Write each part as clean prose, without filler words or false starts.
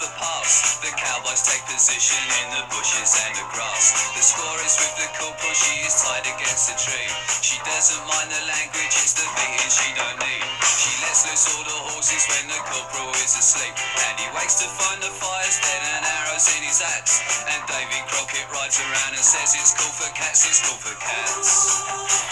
the pass. The Cowboys take position in the bushes and the grass. The score is with the corporal, she is tied against a tree. She doesn't mind the language, it's the beating she don't need. She lets loose all the horses when the corporal is asleep. And he wakes to find the fire's dead and arrows in his axe. And Davy Crockett rides around and says it's cool for cats, it's cool for cats.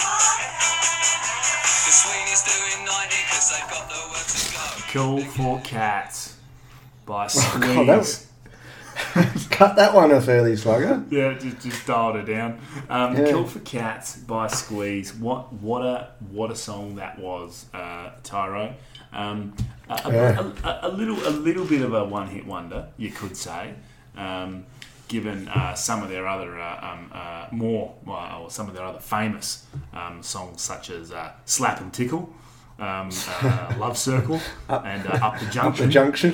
The Sweeney's doing 90 cause they've got the work to go. Cool for Cats by God, Squeeze. cut that one off early, Slugger. Yeah, just dialed it down. Kill for Cats by Squeeze. What a song that was, Tyro. A little bit of a one-hit wonder, you could say, given some of their other some of their other famous songs such as Slap and Tickle, Love Circle, and Up the Junction. Up the Junction.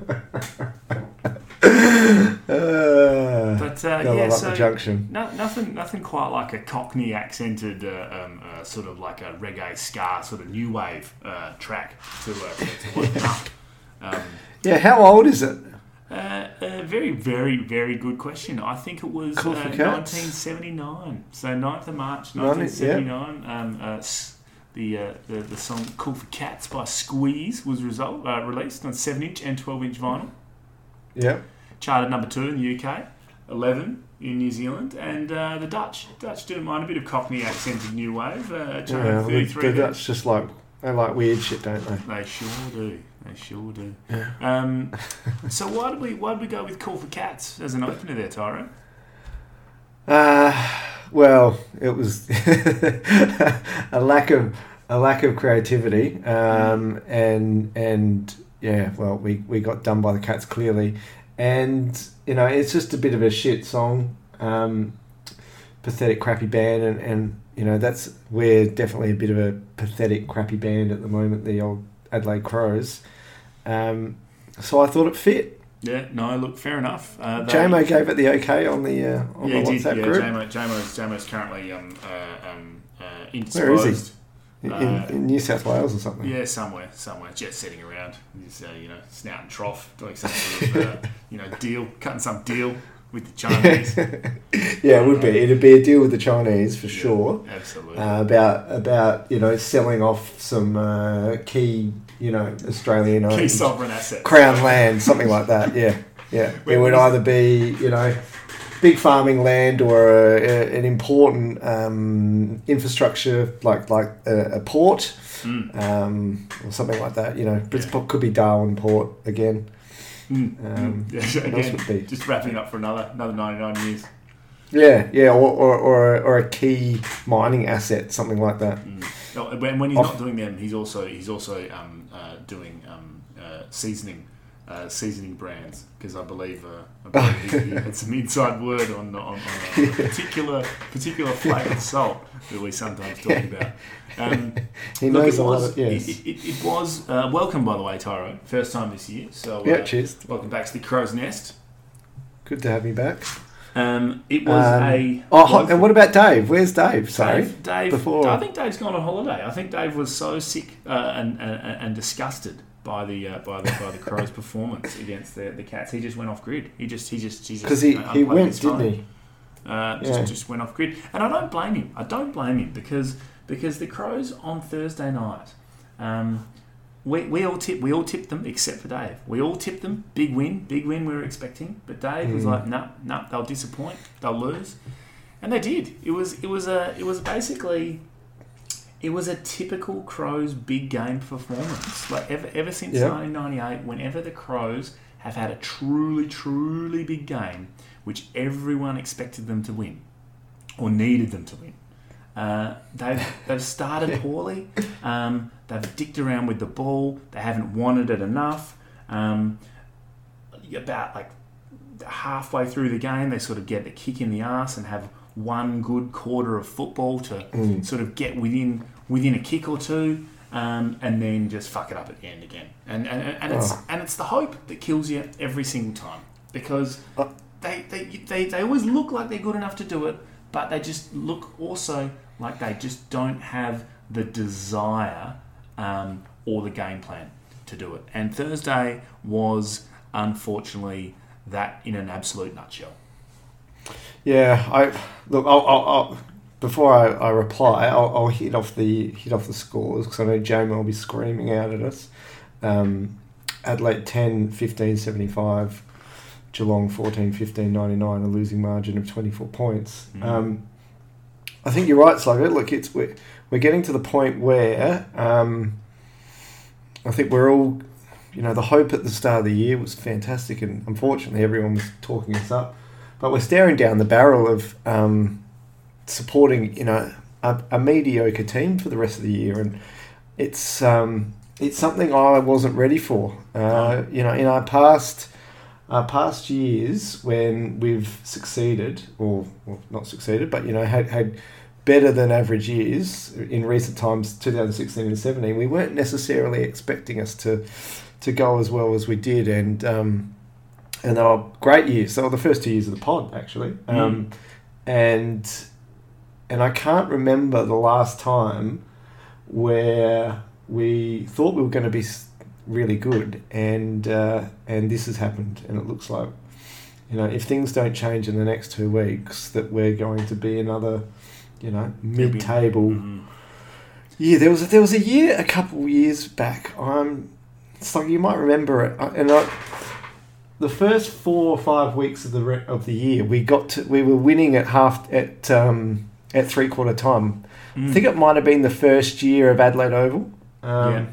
But the Junction. Nothing quite like a Cockney accented sort of like a reggae ska sort of new wave track to wake up. How old is it? Very, very, very good question. I think it was Cool for Cats. 1979. So 9th of March 1979. The song Cool for Cats by Squeeze was released on 7-inch and 12-inch vinyl. Yep. Charted number 2 in the UK, 11 in New Zealand, and the Dutch didn't mind a bit of Cockney accented new wave. Charted 33. The Dutch just they like weird shit, don't they? They sure do. Yeah. So why did we go with Cool for Cats as an opener there, Tyro? Well, it was a lack of creativity, and yeah, well, we got done by the Cats clearly, and it's just a bit of a shit song, pathetic, crappy band, and we're definitely a bit of a pathetic, crappy band at the moment, the old Adelaide Crows. So I thought it fit. Yeah, no, look, fair enough. JMO gave it the okay on the WhatsApp group. JMO's currently indisposed. Where is he? In New South Wales or something? Yeah, somewhere, jet setting around. He's snout and trough, doing some sort of deal, cutting some deal with the Chinese. Yeah, it would be. It'd be a deal with the Chinese for sure. Absolutely. About selling off some key Australian key sovereign assets, Crown land, something like that. Yeah. It would either be big farming land or an important infrastructure like a port, or something like that. Could be Darwin Port again. Again, just wrapping up for another 99 years. Yeah, or a key mining asset, something like that. When he's not doing them, he's also doing seasoning brands, because I believe he had some inside word on a particular flavoured salt that we sometimes talk about. He knows a lot. Yes, it was welcome, by the way, Tyro. First time this year, so cheers. Welcome back to the Crow's Nest. Good to have you back. It was and what about Dave? Where's Dave? Sorry, Dave. Before I think Dave's gone on holiday. I think Dave was so sick and disgusted by the Crows' performance against the Cats. He just went off grid. He just because he went, didn't he? Just went off grid, and I don't blame him. Because the Crows on Thursday night, we all tipped them except for Dave. We all tipped them big win we were expecting, but Dave was like, no, they'll disappoint, they'll lose, and they did. It was basically a typical Crows big game performance. Like ever since 1998, whenever the Crows have had a truly big game, which everyone expected them to win or needed them to win. They've started poorly. They've dicked around with the ball. They haven't wanted it enough. About halfway through the game, they sort of get a kick in the arse and have one good quarter of football to sort of get within a kick or two, and then just fuck it up at the end again. And it's the hope that kills you every single time, because they always look like they're good enough to do it, but they just look also like they just don't have the desire or the game plan to do it. And Thursday was unfortunately, that in an absolute nutshell. Yeah, I'll before I reply, I'll hit off the scores because I know Jamie will be screaming out at us. Adelaide 10, 15, 75. Geelong 14, 15, 99, a losing margin of 24 points. I think you're right, Slugger. Look, we're getting to the point where I think we're all, the hope at the start of the year was fantastic, and unfortunately everyone was talking us up. But we're staring down the barrel of supporting, a mediocre team for the rest of the year, and it's something I wasn't ready for. In our past years when we've succeeded, or not succeeded, but had better than average years in recent times, 2016 and 17, we weren't necessarily expecting us to go as well as we did, and they were great years. They were the first 2 years of the pod, actually, and I can't remember the last time where we thought we were going to be really good, and this has happened, and it looks like, if things don't change in the next 2 weeks, that we're going to be another, mid-table. Yeah, there was a year a couple of years back. It's like you might remember it, and the first 4 or 5 weeks of the year, we were winning at 3/4 time. I think it might have been the first year of Adelaide Oval. And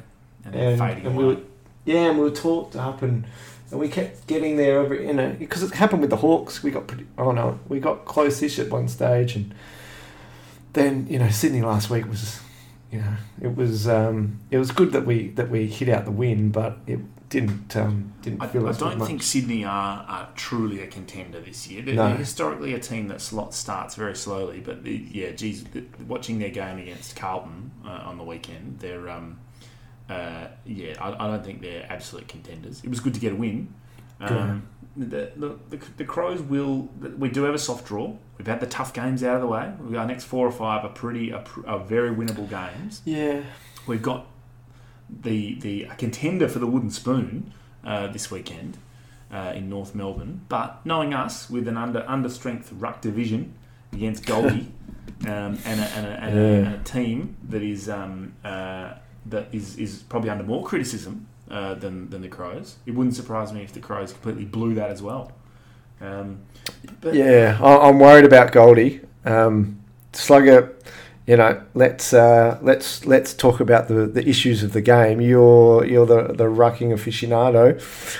we were talked up, and we kept getting there because it happened with the Hawks. We got close-ish at one stage, and then Sydney last week was, it was good that we hit out the win, but it didn't feel. I don't think Sydney are truly a contender this year. They're historically a team that starts very slowly, but watching their game against Carlton on the weekend, they're I don't think they're absolute contenders. It was good to get a win. The Crows we do have a soft draw. We've had the tough games out of the way. Our next 4 or 5 are very winnable games. Yeah, we've got a contender for the Wooden Spoon this weekend in North Melbourne. But knowing us, with an under strength ruck division against Goldie, and a team that is probably under more criticism than the Crows, it wouldn't surprise me if the Crows completely blew that as well. I'm worried about Goldie. Slugger, let's talk about the issues of the game. You're the rucking aficionado.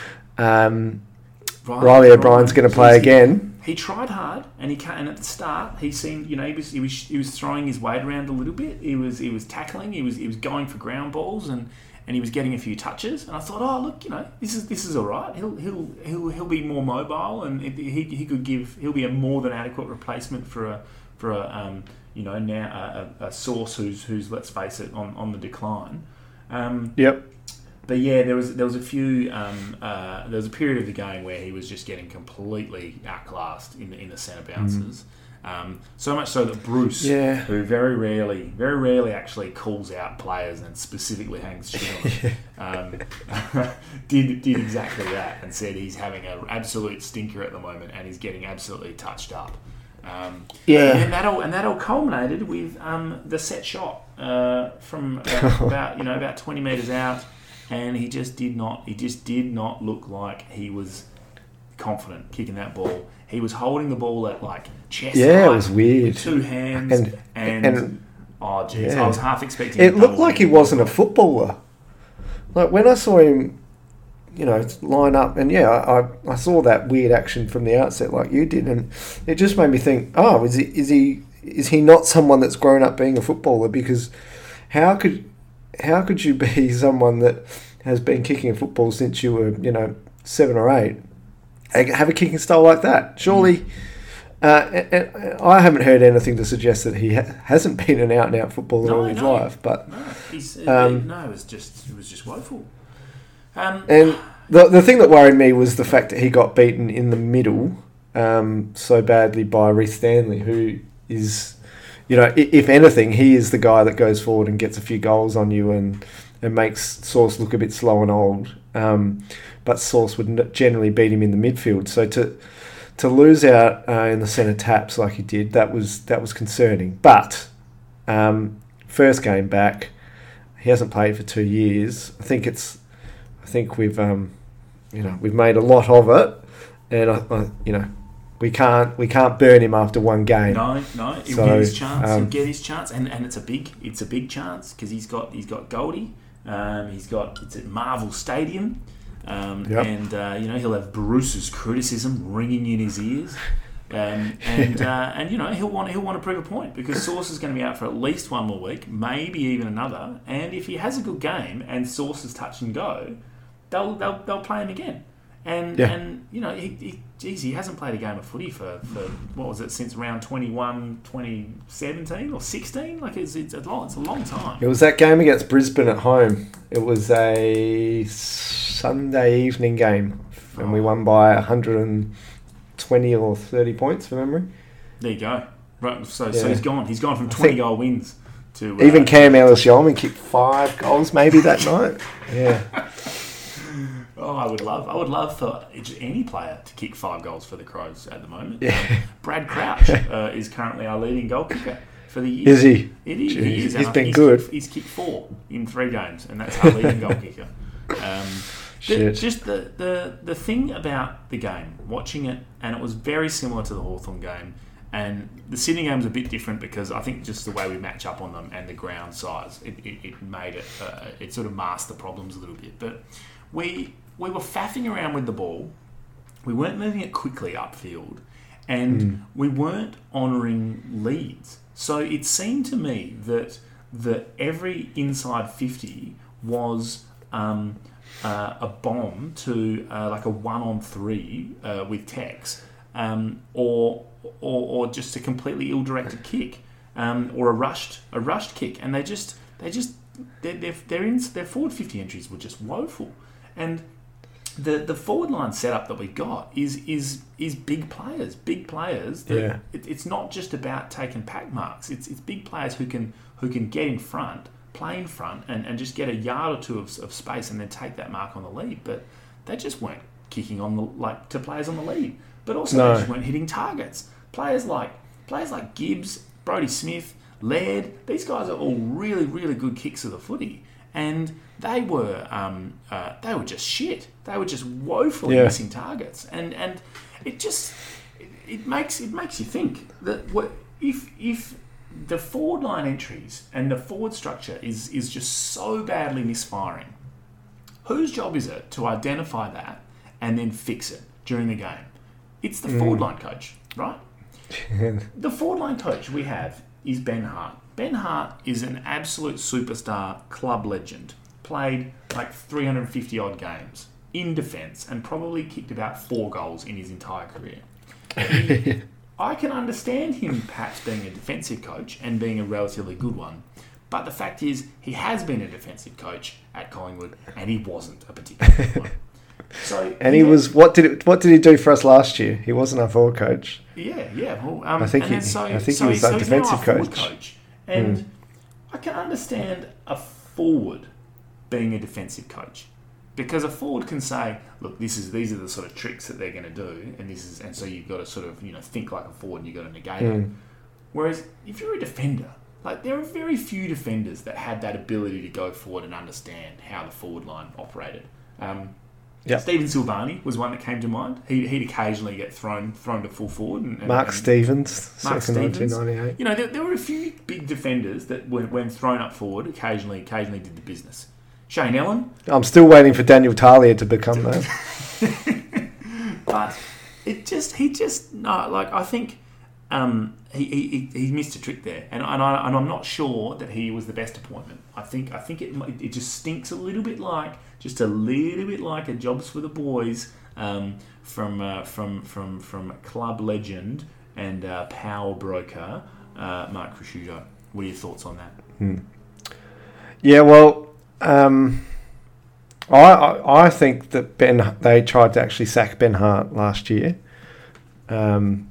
Riley O'Brien's going to play again. He tried hard, and at the start he seemed, he was throwing his weight around a little bit. He was tackling. He was going for ground balls, and he was getting a few touches. And I thought, oh look, this is all right. He'll be more mobile, and he'll be a more than adequate replacement for a source who's let's face it on the decline. Yep. But yeah, there was a period of the game where he was just getting completely outclassed in the centre bounces. So much so that Bruce, who very rarely actually calls out players and specifically hangs shit on them, did exactly that and said he's having an absolute stinker at the moment and he's getting absolutely touched up. And that all culminated with the set shot from about 20 metres out. And he just did not look like he was confident kicking that ball. He was holding the ball at chest height. It was weird. With 2 hands and oh jeez, I was half expecting. It looked like he wasn't a footballer. Like when I saw him, line up, and I saw that weird action from the outset, like you did, and it just made me think, oh, is he not someone that's grown up being a footballer? Because how could you be someone that has been kicking a football since you were, 7 or 8, have a kicking style like that? Surely, I haven't heard anything to suggest that he hasn't been an out-and-out footballer all his life. But it was just woeful. And the thing that worried me was the fact that he got beaten in the middle so badly by Reece Stanley, who is, if anything, he is the guy that goes forward and gets a few goals on you and and makes Sauce look a bit slow and old. But Sauce would generally beat him in the midfield. So to lose out in the centre taps like he did, that was concerning. But first game back, he hasn't played for 2 years. I think we've we've made a lot of it, and we can't burn him after one game. No, he'll get his chance. He'll get his chance, and it's a big chance because he's got Goldie. It's at Marvel Stadium. And he'll have Bruce's criticism ringing in his ears, and he'll want to prove a point because Sauce is going to be out for at least one more week, maybe even another. And if he has a good game and Sauce is touch and go, they'll play him again. And he hasn't played a game of footy for what was it, since round 21, 2017 or 16? Like it's a long time. It was that game against Brisbane at home. It was a Sunday evening game, and we won by 120 or 30 points from memory. There you go. Right, so he's gone. He's gone from 20-goal wins to even Cam Ellis-Yolmen kicked 5 goals maybe that night. Yeah. Oh, I would love for any player to kick 5 goals for the Crows at the moment. Yeah. Brad Crouch is currently our leading goal kicker for the year. Is he? He is. He's been good. He's kicked 4 in 3 games, and that's our leading goal kicker. Just the thing about the game, watching it, and it was very similar to the Hawthorn game, and the Sydney game was a bit different because I think just the way we match up on them and the ground size, it made it, it sort of masked the problems a little bit. But we were faffing around with the ball. We weren't moving it quickly upfield, and we weren't honouring leads. So it seemed to me that every inside 50 was a bomb to like a 1-on-3 with Tex, or just a completely ill-directed kick, or a rushed kick, and their forward 50 entries were just woeful, and the forward line setup that we got is big players. That it's not just about taking pack marks. It's big players who can get in front, play in front, and just get a yard or two of space and then take that mark on the lead. But they just weren't kicking to players on the lead. But also they just weren't hitting targets. Players like Gibbs, Brodie Smith, Laird, these guys are all really, really good kicks of the footy. And they were just shit. They were just woefully missing targets, and it makes you think that if the forward line entries and the forward structure is just so badly misfiring, whose job is it to identify that and then fix it during the game? It's the forward line coach, right? The forward line coach we have is Ben Hart. Ben Hart is an absolute superstar club legend. Played like 350 odd games in defence and probably kicked about 4 goals in his entire career. I can understand him perhaps being a defensive coach and being a relatively good one, but the fact is he has been a defensive coach at Collingwood and he wasn't a particular good one. So, and he was. What did he do for us last year? He wasn't our forward coach. Yeah. Well, I think he was our defensive coach. And I can understand a forward being a defensive coach, because a forward can say, "Look, these are the sort of tricks that they're going to do, and so you've got to sort of think like a forward, and you've got to negate it." Whereas if you're a defender, like there are very few defenders that had that ability to go forward and understand how the forward line operated. Stephen Silvani was one that came to mind. He'd occasionally get thrown to full forward. Mark Stevens, circa 1998. There were a few big defenders that, when thrown up forward, occasionally did the business. Shane Ellen. I'm still waiting for Daniel Talia to become that. But I think he missed a trick there, and I'm not sure that he was the best appointment. I think it just stinks a little bit like a jobs for the boys from club legend and power broker Mark Prosciutto. What are your thoughts on that? Yeah, well, I think that they tried to actually sack Ben Hart last year, and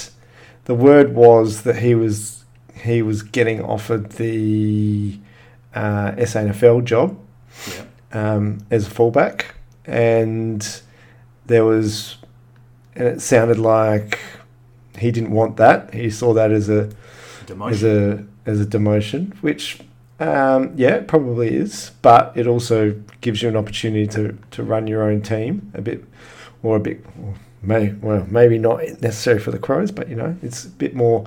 the word was that he was getting offered the SANFL job as a fullback, and it sounded like he didn't want that. He saw that as a demotion, which it probably is, but it also gives you an opportunity to run your own team maybe not necessary for the Crows, but it's a bit more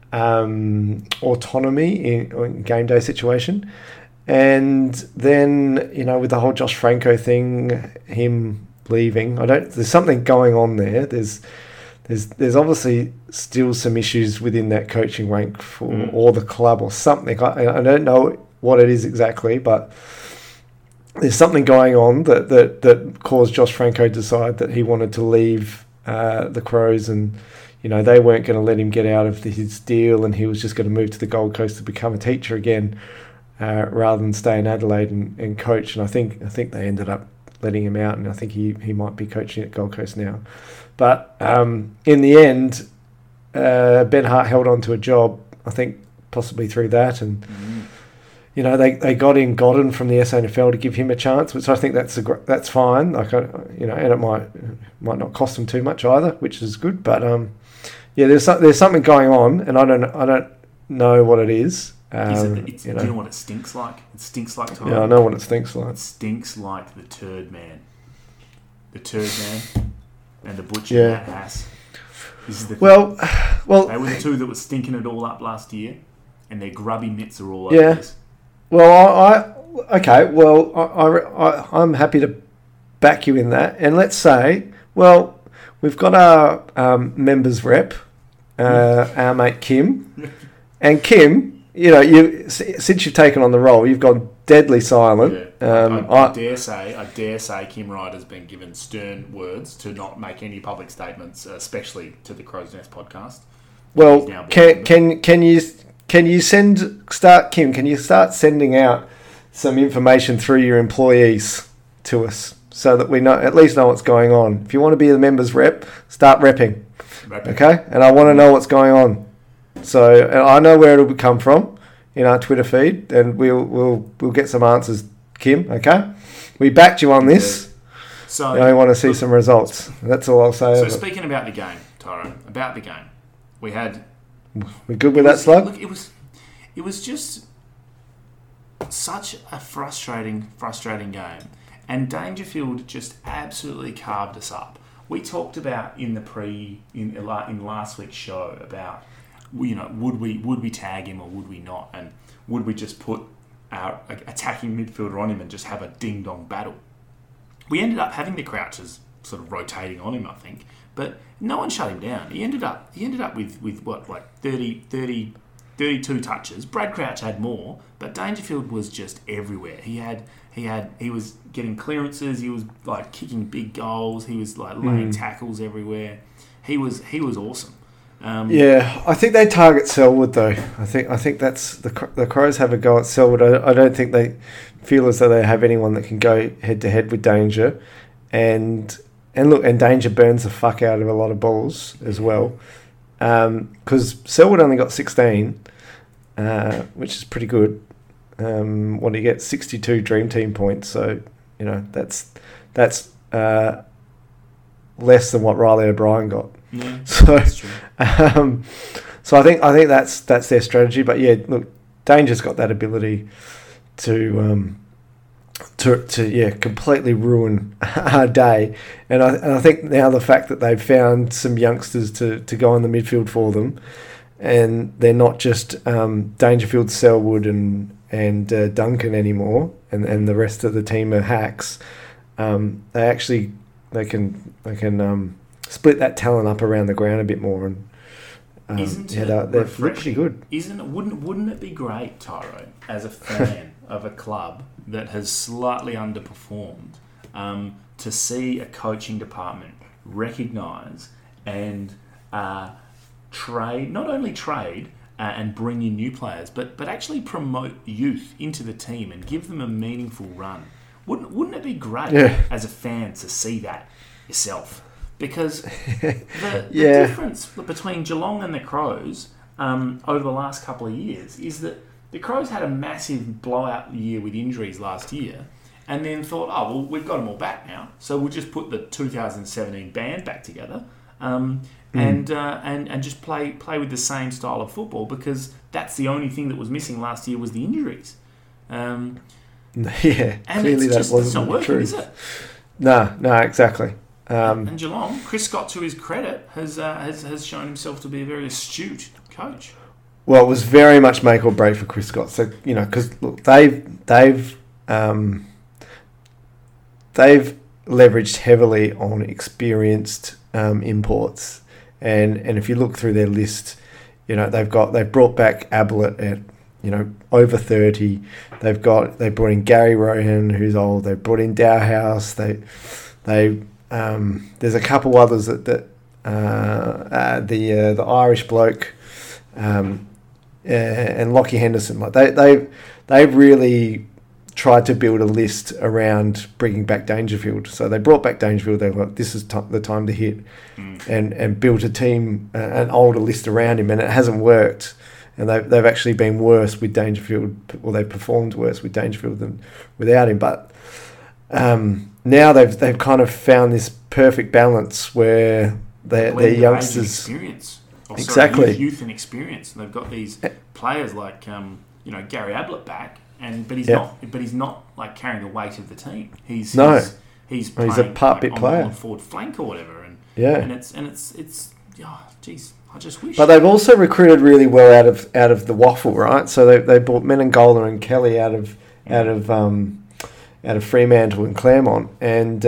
autonomy in game day situation. And then with the whole Josh Franco thing, him leaving, there's something going on there. There's obviously still some issues within that coaching rank or the club or something. I don't know what it is exactly, but there's something going on that caused Josh Franco to decide that he wanted to leave the Crows, and they weren't going to let him get out of his deal, and he was just going to move to the Gold Coast to become a teacher again, rather than stay in Adelaide and coach. And I think they ended up letting him out, and I think he might be coaching at Gold Coast now. But in the end, Ben Hart held on to a job, I think possibly through that, and they got in Godden from the SANFL to give him a chance, which I think that's fine. And it might not cost them too much either, which is good. But there's something going on, and I don't know what it is. Do you know what it stinks like? It stinks like time. Yeah, I know what it stinks like. It stinks like the Turd Man. The Turd Man and the Butcher Matt Haas. This is the well, they were the two that were stinking it all up last year, and their grubby mitts are all over this. Well, I'm happy to back you in that. And let's say, we've got our members rep, our mate Kim, and Kim, since you've taken on the role, you've gone deadly silent. Yeah. I dare say Kim Ryder's been given stern words to not make any public statements, especially to the Crow's Nest podcast. Well, can you start sending out some information through your employees to us so that we at least know what's going on? If you want to be the members rep, start repping. Okay? And I want to know what's going on. So, and I know where it'll come from in our Twitter feed, and we'll get some answers, Kim. Okay? We backed you on this. So I want to see some results. That's all I'll say. So speaking about the game, Tyrone, we good with that, Slug? Look, it was just such a frustrating game, and Dangerfield just absolutely carved us up. We talked about in last week's show about would we tag him or would we not, and would we just put our attacking midfielder on him and just have a ding dong battle. We ended up having the Crouchers sort of rotating on him, I think. But no one shut him down. He ended up with what, like 32 touches. Brad Crouch had more, but Dangerfield was just everywhere. He was getting clearances. He was like kicking big goals. He was like laying tackles everywhere. He was awesome. I think they target Selwood though. I think that's the Crows have a go at Selwood. I don't think they feel as though they have anyone that can go head to head with Danger, and Danger burns the fuck out of a lot of balls as well. Because Selwood only got 16, which is pretty good. What do you get? 62 Dream Team points. So that's less than what Riley O'Brien got. Yeah, so that's true. So I think that's their strategy. But yeah, look, Danger's got that ability to completely ruin our day. And I think now the fact that they've found some youngsters to go in the midfield for them, and they're not just Dangerfield, Selwood and Duncan anymore, and the rest of the team are hacks. They can split that talent up around the ground a bit more, and they're pretty good. Wouldn't it be great, Tyro, as a fan of a club that has slightly underperformed, to see a coaching department recognise and not only trade and bring in new players, but actually promote youth into the team and give them a meaningful run? Wouldn't it be great as a fan to see that yourself? Because the difference between Geelong and the Crows over the last couple of years is that the Crows had a massive blowout year with injuries last year, and then thought, oh well, we've got them all back now, so we'll just put the 2017 band back together, and just play with the same style of football, because that's the only thing that was missing last year was the injuries. Yeah, and clearly it's not working, true. is it? No, exactly. And Geelong, Chris Scott, to his credit, has shown himself to be a very astute coach. Well, it was very much make or break for Chris Scott. So because look, they've leveraged heavily on experienced imports, and if you look through their list, they've brought back Ablett at over 30. They brought in Gary Rohan, who's old. They brought in Dowhouse. There's a couple others that the Irish bloke and Lockie Henderson. Like they've really tried to build a list around bringing back Dangerfield. So they brought back Dangerfield. They were like, this is the time to hit, and built a team, an older list around him, and it hasn't worked. And they've actually been worse with Dangerfield, or they've performed worse with Dangerfield than without him. But now they've kind of found this perfect balance where their youngsters exactly youth and experience. And they've got these players like Gary Ablett back, but he's not like carrying the weight of the team. He's playing, a part bit player on forward flank or whatever. And it's geez. I just wish. But they've also recruited really well out of the waffle, right? So they brought Menengola and Kelly out of Fremantle and Claremont, and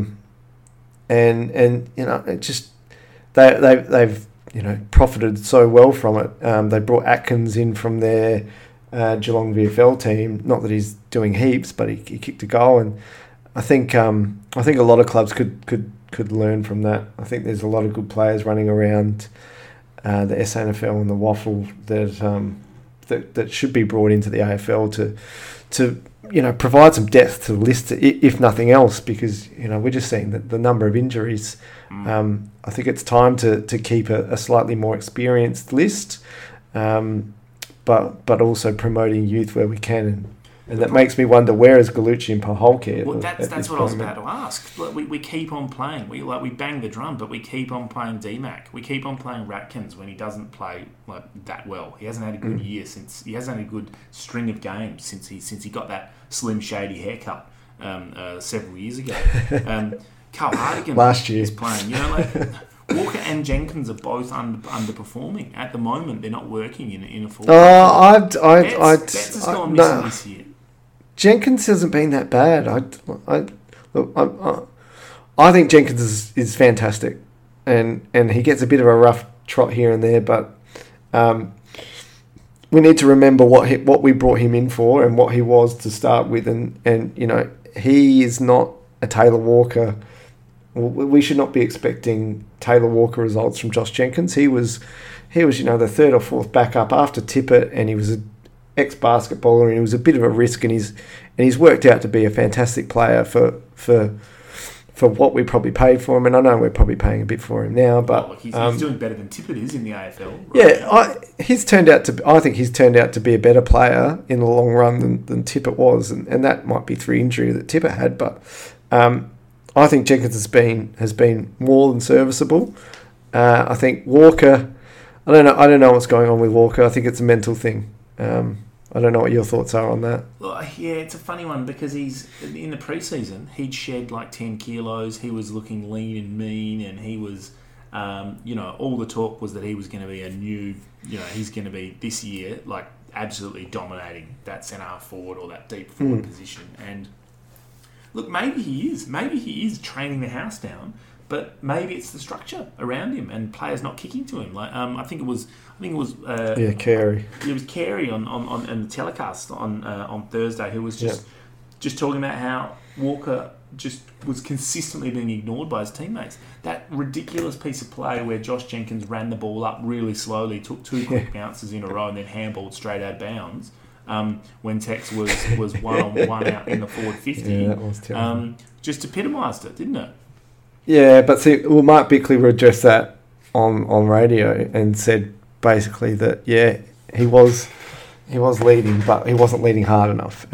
it just they've profited so well from it. They brought Atkins in from their Geelong VFL team. Not that he's doing heaps, but he kicked a goal, and I think a lot of clubs could learn from that. I think there's a lot of good players running around the SANFL and the waffle that should be brought into the AFL to provide some depth to the list, if nothing else, because we're just seeing the number of injuries. I think it's time to keep a slightly more experienced list, but also promoting youth where we can. And that makes me wonder, where is Gallucci and Paholke? Well, that's what I was about to ask. We keep on playing. We bang the drum, but we keep on playing DMAC. We keep on playing Ratkins when he doesn't play that well. He hasn't had a good year since. He hasn't had a good string of games since he got that Slim Shady haircut several years ago. Carl Hartigan last year is playing. Walker and Jenkins are both underperforming at the moment. They're not working in a full. Betts has gone missing this year. Jenkins hasn't been that bad. I think Jenkins is fantastic, and he gets a bit of a rough trot here and there, but we need to remember what we brought him in for and what he was to start with, and he is not a Taylor Walker. We should not be expecting Taylor Walker results from Josh Jenkins. He was the third or fourth backup after Tippett, and he was an ex-basketballer, and he was a bit of a risk, and he's worked out to be a fantastic player for what we probably paid for him. And I know we're probably paying a bit for him now, but he's doing better than Tippett is in the AFL. Right? Yeah, I think he's turned out to be a better player in the long run than Tippett was, and that might be through injury that Tippett had, but. I think Jenkins has been more than serviceable. I think Walker, I don't know what's going on with Walker. I think it's a mental thing. I don't know what your thoughts are on that. Well, yeah, it's a funny one because he's in the preseason. He'd shed like 10 kilos. He was looking lean and mean, and he was, all the talk was that he was going to be a new, he's going to be this year like absolutely dominating that centre half forward or that deep forward position. And look, maybe he is. Maybe he is training the house down, but maybe it's the structure around him and players not kicking to him. Like I think it was Carey. It was Carey on the telecast on Thursday, who was just talking about how Walker just was consistently being ignored by his teammates. That ridiculous piece of play where Josh Jenkins ran the ball up really slowly, took two quick bounces in a row, and then handballed straight out of bounds. When Tex was 1-on-1 out in the forward 50. Yeah, that was terrible. Just epitomised it, didn't it? Yeah, but see, Mark Bickley addressed that on radio and said basically that, he was He was leading, but he wasn't leading hard enough.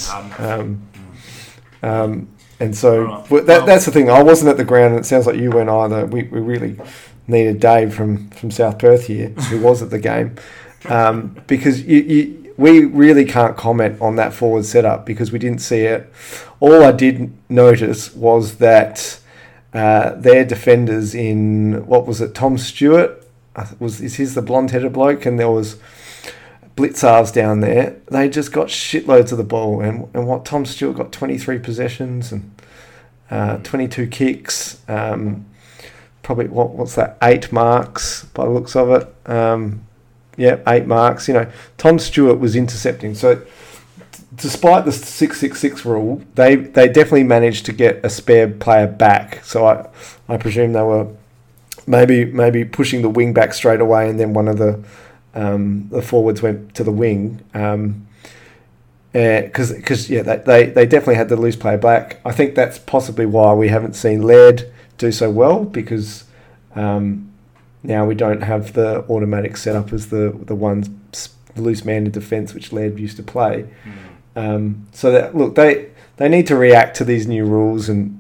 And so that's the thing. I wasn't at the ground, and it sounds like you weren't either. We really needed Dave from South Perth here, who was at the game, because we really can't comment on that forward setup because we didn't see it. All I did notice was that their defenders in, what was it, Tom Stewart? Is his the blonde-headed bloke? And there was Blitzarves down there. They just got shitloads of the ball. And what Tom Stewart got 23 possessions and 22 kicks. Probably, what's that, 8 marks by the looks of it. 8 marks. Tom Stewart was intercepting. So despite the 666 rule, they definitely managed to get a spare player back. So I presume they were maybe pushing the wing back straight away, and then one of the forwards went to the wing. Because they definitely had the loose player back. I think that's possibly why we haven't seen Laird do so well, because now we don't have the automatic setup as the loose man in defence, which Laird used to play. So that, look, they need to react to these new rules and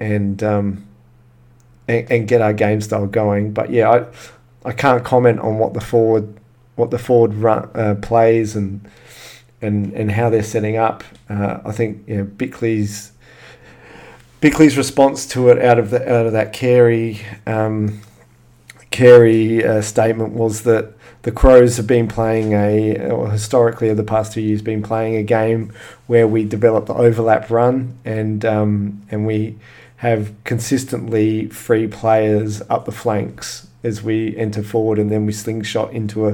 get our game style going. But yeah, I can't comment on what the forward run, plays and how they're setting up. I think Bickley's response to it out of that Carey statement was that the Crows have been playing historically over the past 2 years, been playing a game where we develop the overlap run and we have consistently free players up the flanks as we enter forward, and then we slingshot into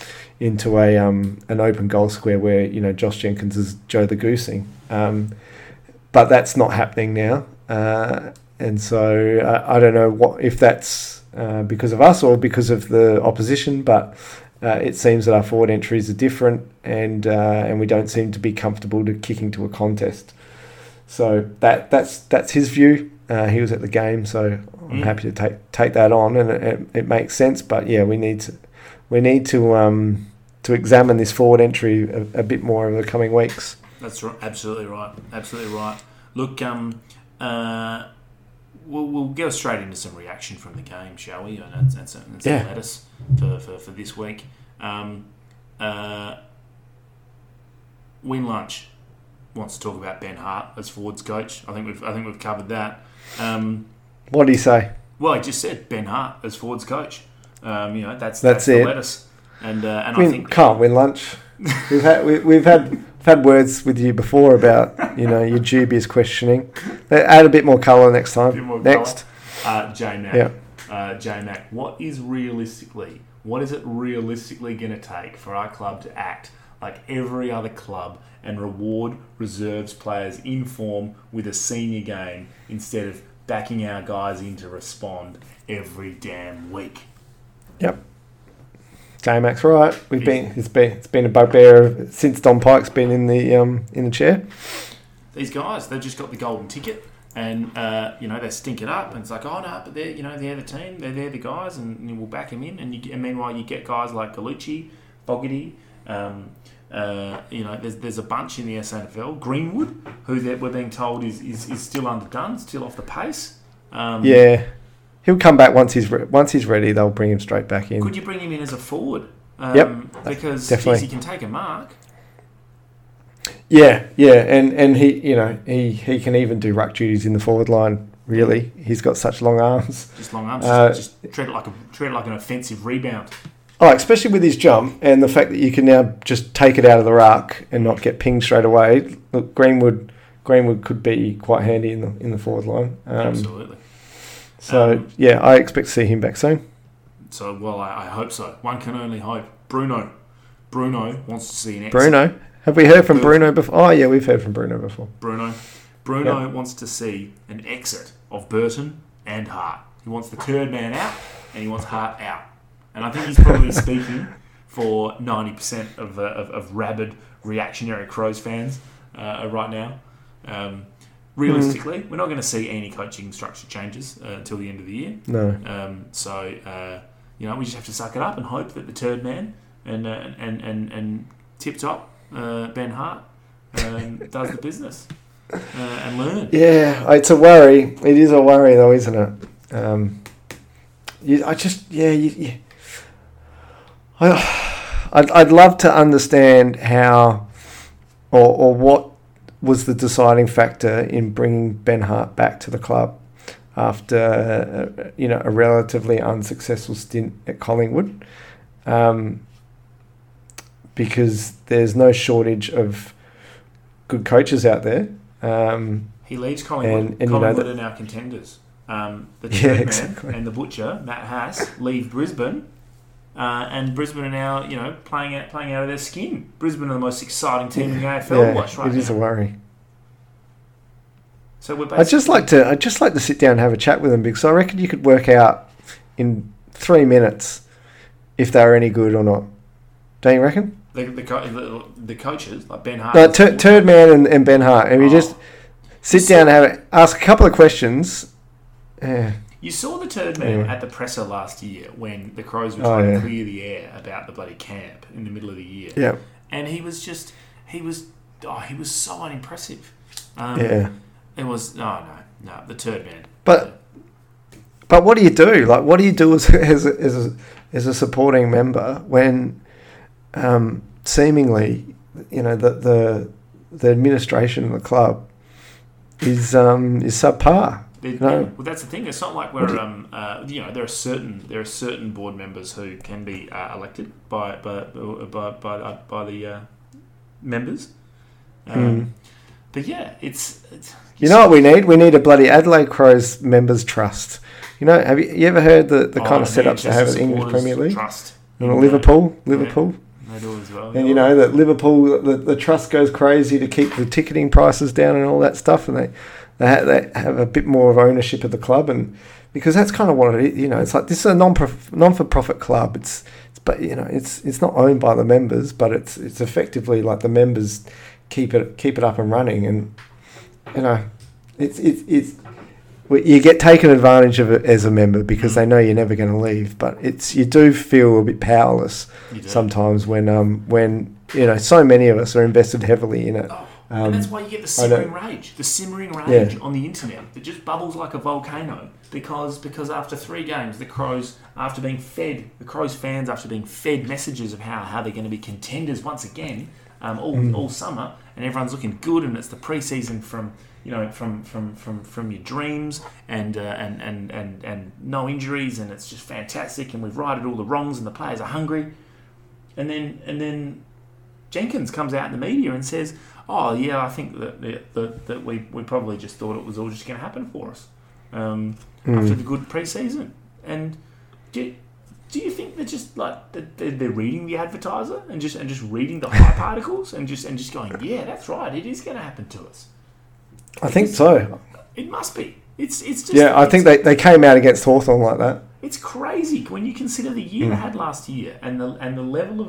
an open goal square where Josh Jenkins is Joe the Goosing, but that's not happening now, and so I don't know if that's because of us or because of the opposition, but it seems that our forward entries are different, and we don't seem to be comfortable to kicking to a contest. So that's his view. He was at the game, so I'm happy to take that on, and it makes sense. But yeah, we need to examine this forward entry a bit more over the coming weeks. That's right. Absolutely right. Absolutely right. Look, we'll go straight into some reaction from the game, shall we? And that's lettuce for this week. Win Lunch wants to talk about Ben Hart as forwards coach. I think we've covered that. What did he say? Well, he just said Ben Hart as forwards coach. That's it. The lettuce. And I think can't win lunch. We've had words with you before about your dubious questioning. Add a bit more colour next time. Next, J Mac. Yeah. J Mac. What is it realistically going to take for our club to act like every other club and reward reserves players in form with a senior game instead of backing our guys in to respond every damn week? Yep. J-Mac's right. It's been a bugbear since Don Pike's been in the chair. These guys, they've just got the golden ticket, and they stink it up, and it's like, oh no, but they're the team, they're the guys, and we'll back them in. And meanwhile, you get guys like Galucci, Bogarty. There's a bunch in the SANFL. Greenwood, who we're being told is still underdone, still off the pace. Yeah. He'll come back once he's ready. They'll bring him straight back in. Could you bring him in as a forward? Yep, because definitely. He can take a mark. Yeah, and he can even do ruck duties in the forward line. Really, he's got such long arms. Just long arms. Just treat it like an offensive rebound. Oh, especially with his jump and the fact that you can now just take it out of the ruck and not get pinged straight away. Look, Greenwood could be quite handy in the forward line. Absolutely. So, I expect to see him back soon. So, well, I hope so. One can only hope. Bruno wants to see an exit. Bruno? Have we heard from Bruno before? Oh, yeah, we've heard from Bruno before. Bruno wants to see an exit of Burton and Hart. He wants the third man out, and he wants Hart out. And I think he's probably speaking for 90% of rabid, reactionary Crows fans right now. Realistically, we're not going to see any coaching structure changes until the end of the year. No. We just have to suck it up and hope that the third man and tip top, Ben Hart, does the business and learn. Yeah, it's a worry. It is a worry, though, isn't it? I'd love to understand how or what was the deciding factor in bringing Ben Hart back to the club after a relatively unsuccessful stint at Collingwood, because there's no shortage of good coaches out there. He leaves Collingwood. And Collingwood are now contenders. The third man and the butcher, Matt Haas, leave Brisbane, and Brisbane are now playing out of their skin. Brisbane are the most exciting team in the AFL to watch right now. It is a worry. So we're I'd just like to sit down and have a chat with them, because I reckon you could work out in 3 minutes if they were any good or not. Don't you reckon? The coaches like Ben Hart. No, Turd Man and Ben Hart. And you just sit down and ask a couple of questions. Yeah. You saw the Turd Man at the presser last year when the Crows were trying to clear the air about the bloody camp in the middle of the year. Yeah. And he was so unimpressive. It was no, the Turd Man. But what do you do? Like, what do you do as a supporting member when seemingly the administration of the club is subpar? Well, that's the thing. It's not like we're there are certain board members who can be elected by the members. But yeah, it's you know what we need? We need a bloody Adelaide Crows members trust. Have you ever heard the kind of setups they have in the English Premier League? Trust. Liverpool. They do as well. And that Liverpool, the trust goes crazy to keep the ticketing prices down and all that stuff, and they have a bit more of ownership of the club, and because that's kind of what it is. It's like this is a non-for-profit club. It's not owned by the members, but it's effectively like the members keep it up and running, and you get taken advantage of it as a member because they know you're never going to leave, but you do feel a bit powerless sometimes when so many of us are invested heavily in it. And that's why you get the simmering rage on the internet. It just bubbles like a volcano because after 3 games, the Crows fans after being fed messages of how they're going to be contenders once again all summer, and everyone's looking good, and it's the pre-season from your dreams and no injuries, and it's just fantastic, and we've righted all the wrongs, and the players are hungry, and then Jenkins comes out in the media and says, "Oh yeah, I think that we probably just thought it was all just going to happen for us after the good pre-season." And do you think they're just like they're reading the advertiser and just reading the hype articles and just going, "Yeah, that's right, it is going to happen to us." I think so. It must be. It's just I think they came out against Hawthorn like that. It's crazy when you consider the year they had last year and the level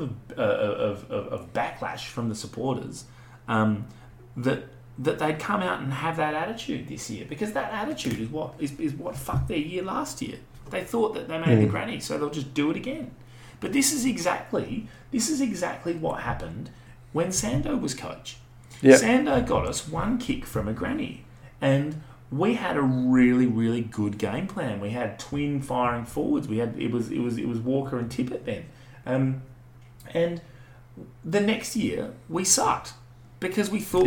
of backlash from the supporters that they'd come out and have that attitude this year, because that attitude is what fucked their year last year. They thought that they made the granny, so they'll just do it again. But this is exactly what happened when Sando was coach. Yep. Sando got us 1 kick from a granny, and we had a really, really good game plan. We had twin firing forwards. It was Walker and Tippett then, and the next year we sucked because we thought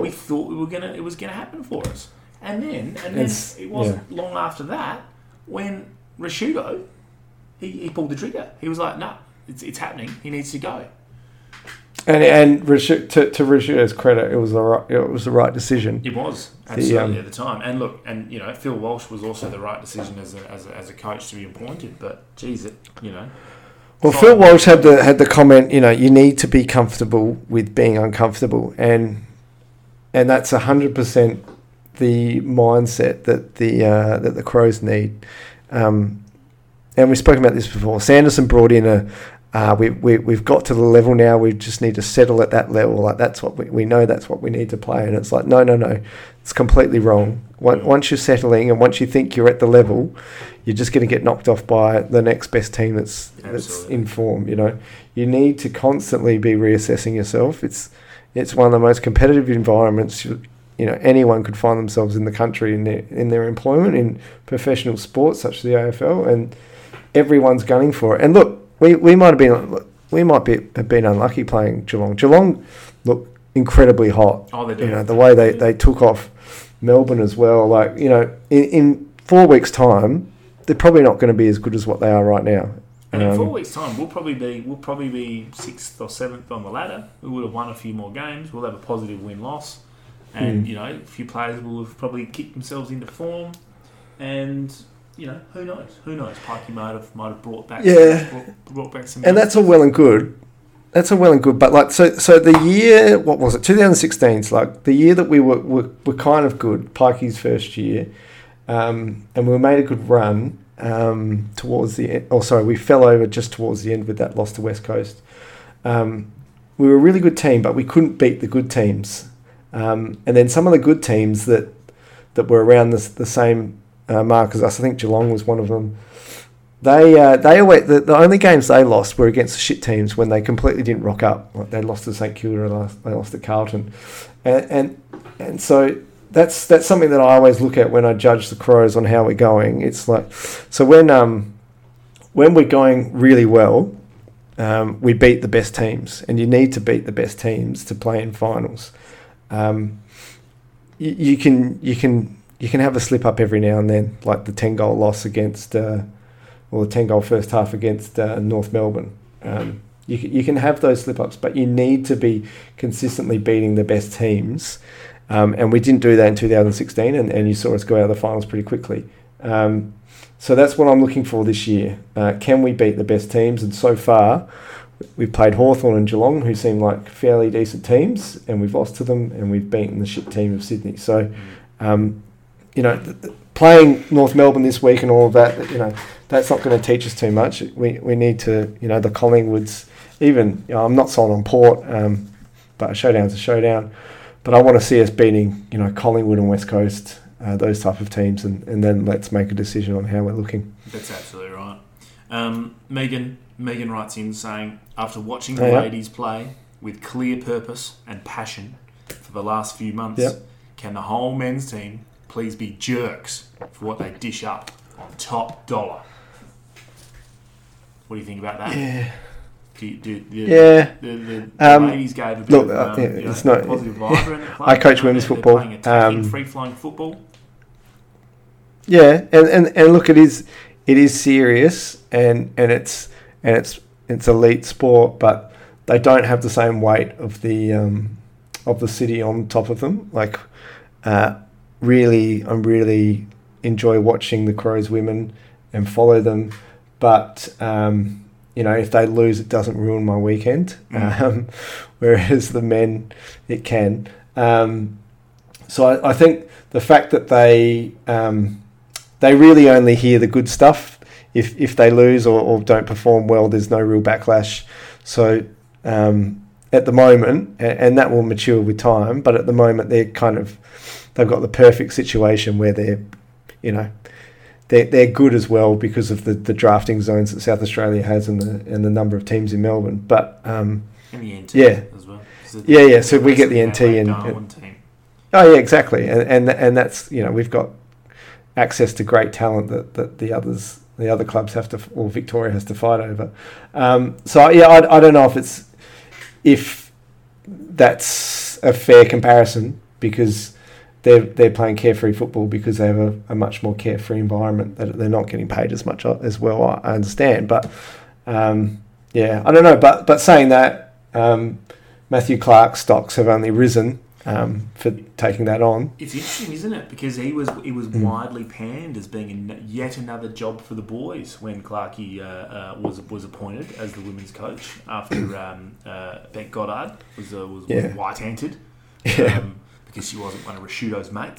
it was gonna happen for us. And then it wasn't long after that when Rashudo he pulled the trigger. He was like, "No, it's happening. He needs to go." And to Rashudo's credit, it was the right decision. It was absolutely at the time. And look, Phil Walsh was also the right decision as a coach to be appointed. But geez, Well, Phil Walsh had the comment. You need to be comfortable with being uncomfortable, and that's 100% the mindset that the Crows need. And we've spoken about this before. Sanderson brought in We've got to the level now. We just need to settle at that level. Like that's what we know. That's what we need to play. And it's like no. It's completely wrong. Once you're settling and once you think you're at the level, you're just going to get knocked off by the next best team that's in form. You know, you need to constantly be reassessing yourself. It's one of the most competitive environments. You know, anyone could find themselves in the country in their employment in professional sports such as the AFL, and everyone's gunning for it. And look, we might have been unlucky playing Geelong. Geelong look incredibly hot. Oh, they do. You know, the way they took off Melbourne as well. Like, you know, in 4 weeks' time, they're probably not going to be as good as what they are right now. And in 4 weeks' time, we'll probably be 6th or 7th on the ladder. We would have won a few more games. We'll have a positive win-loss. And, you know, a few players will have probably kicked themselves into form. And, you know, who knows? Pikey might have brought back some... And that's all well and good. But, like, so the year, what was it, 2016, it's like the year that we were kind of good, Pikey's first year, and we made a good run towards the end. Oh, sorry, we fell over just towards the end with that loss to West Coast. We were a really good team, but we couldn't beat the good teams. And then some of the good teams that were around the same mark as us, I think Geelong was one of them. The only games they lost were against the shit teams when they completely didn't rock up. Like they lost to St Kilda, they lost to Carlton, and so that's something that I always look at when I judge the Crows on how we're going. It's like, so when we're going really well, we beat the best teams, and you need to beat the best teams to play in finals. You can have a slip up every now and then, like the 10-goal loss against, or the 10-goal first half against North Melbourne. You can have those slip ups, but you need to be consistently beating the best teams. And we didn't do that in 2016, and you saw us go out of the finals pretty quickly. So that's what I'm looking for this year. Can we beat the best teams? And so far, we've played Hawthorn and Geelong, who seem like fairly decent teams, and we've lost to them, and we've beaten the shit team of Sydney. So, you know, playing North Melbourne this week and all of that, you know, that's not going to teach us too much. We need to, you know, the Collingwoods, even, you know, I'm not sold on Port, but a showdown's a showdown. But I want to see us beating, you know, Collingwood and West Coast, those type of teams, and then let's make a decision on how we're looking. That's absolutely right. Megan writes in saying, after watching the ladies play with clear purpose and passion for the last few months, can the whole men's team please be jerks for what they dish up top dollar? What do you think about that? Yeah. The ladies gave a bit of it's not, positive vibe around the club. I coach women's football. Playing attacking, free-flowing football. Yeah, and look, it is serious, and it's elite sport, but they don't have the same weight of the city on top of them. Like, I really enjoy watching the Crows women and follow them, but you know, if they lose, it doesn't ruin my weekend. Whereas the men, it can. So I think the fact that they really only hear the good stuff. If they lose or don't perform well, there's no real backlash. So at the moment, and that will mature with time, but at the moment they've got the perfect situation where they're, you know, they're good as well because of the drafting zones that South Australia has and the number of teams in Melbourne. But and the NT as well. Yeah. So we get the NT and team. Oh yeah, exactly. And that's, you know, we've got access to great talent that the other clubs have to, or Victoria has to fight over. So yeah, I don't know if that's a fair comparison, because they're playing carefree football because they have a much more carefree environment. That they're not getting paid as much as well. I understand, but yeah, I don't know. But saying that, Matthew Clark's stocks have only risen for taking that on. It's interesting, isn't it? Because he was widely panned as being yet another job for the boys when Clarkey was appointed as the women's coach after Beck Goddard was white-anted because she wasn't one of Rashudo's mates.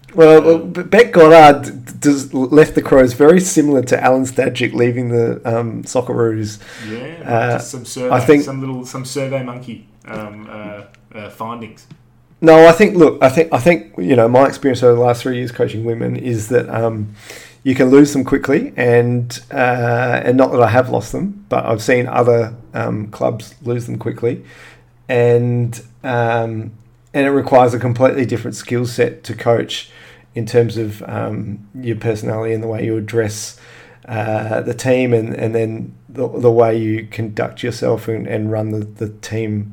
Well, Beck Goddard left the Crows very similar to Alan Stadgic leaving the Socceroos. Yeah, just some survey, I think some survey monkey findings. No, I think my experience over the last 3 years coaching women is that you can lose them quickly, and not that I have lost them, but I've seen other clubs lose them quickly, and it requires a completely different skill set to coach in terms of your personality and the way you address the team, and then the way you conduct yourself and run the team.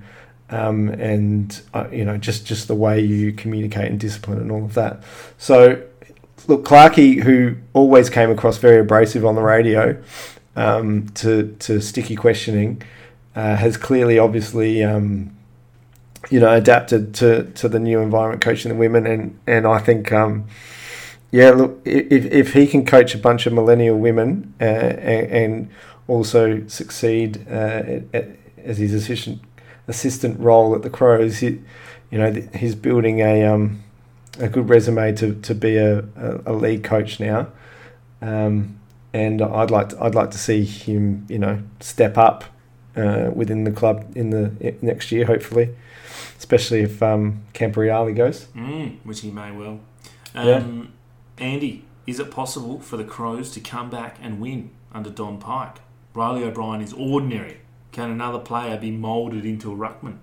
Just the way you communicate and discipline and all of that. So, look, Clarkey, who always came across very abrasive on the radio to sticky questioning, has clearly, obviously, adapted to the new environment coaching the women. And I think, look, if he can coach a bunch of millennial women and also succeed as his assistant role at the Crows, he's building a good resume to be a lead coach now, and I'd like to see him step up within the club in the next year, hopefully, especially if Camporeale goes, which he may well. Andy, is it possible for the Crows to come back and win under Don Pike? Riley O'Brien is ordinary. Can another player be moulded into a ruckman?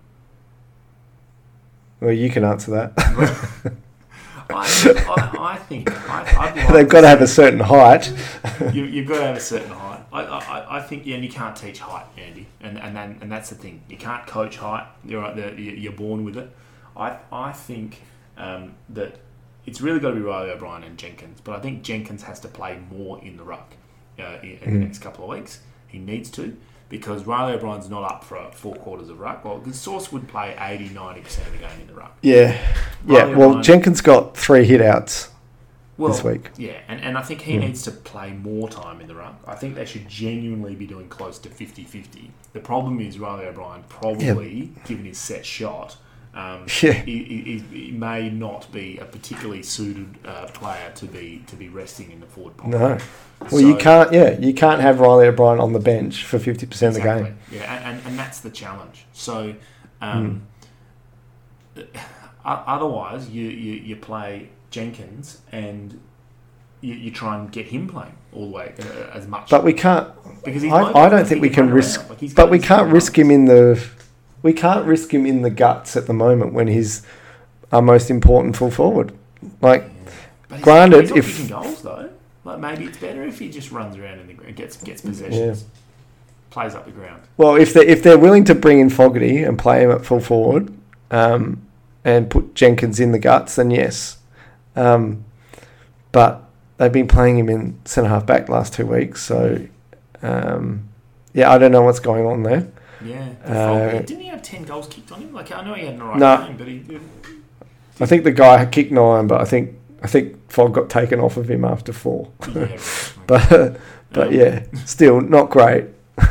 Well, you can answer that. I think they've got to have a certain height. You've got to have a certain height. I think, and you can't teach height, Andy, and that's the thing. You can't coach height. You're born with it. I think that it's really got to be Riley O'Brien and Jenkins, but I think Jenkins has to play more in the ruck in the next couple of weeks. He needs to. Because Riley O'Brien's not up for 4 quarters of ruck. Well, the Source would play 80-90% of the game in the ruck. Yeah. Well, Jenkins got 3 hit-outs this week. Yeah, and I think he needs to play more time in the ruck. I think they should genuinely be doing close to 50-50. The problem is Riley O'Brien probably, given his set shot, he may not be a particularly suited player to be resting in the forward pocket. No. Well, you can't have Riley O'Brien on the bench for 50% of the game. Yeah, and that's the challenge. So, otherwise, you play Jenkins and you try and get him playing all the way as much. But we can't. Because I don't think we can risk. But we can't risk him in the. We can't risk him in the guts at the moment when he's our most important full forward. But granted, if kicking goals though. Like maybe it's better if he just runs around in the ground, gets possessions, plays up the ground. Well, if they're willing to bring in Fogarty and play him at full forward, and put Jenkins in the guts, then yes. But they've been playing him in centre half back last 2 weeks, so I don't know what's going on there. Yeah, didn't he have 10 goals kicked on him? Like I know he had an alright game, but he didn't. I think the guy had kicked 9, but I think Fog got taken off of him after 4. Yeah, right. but still not great.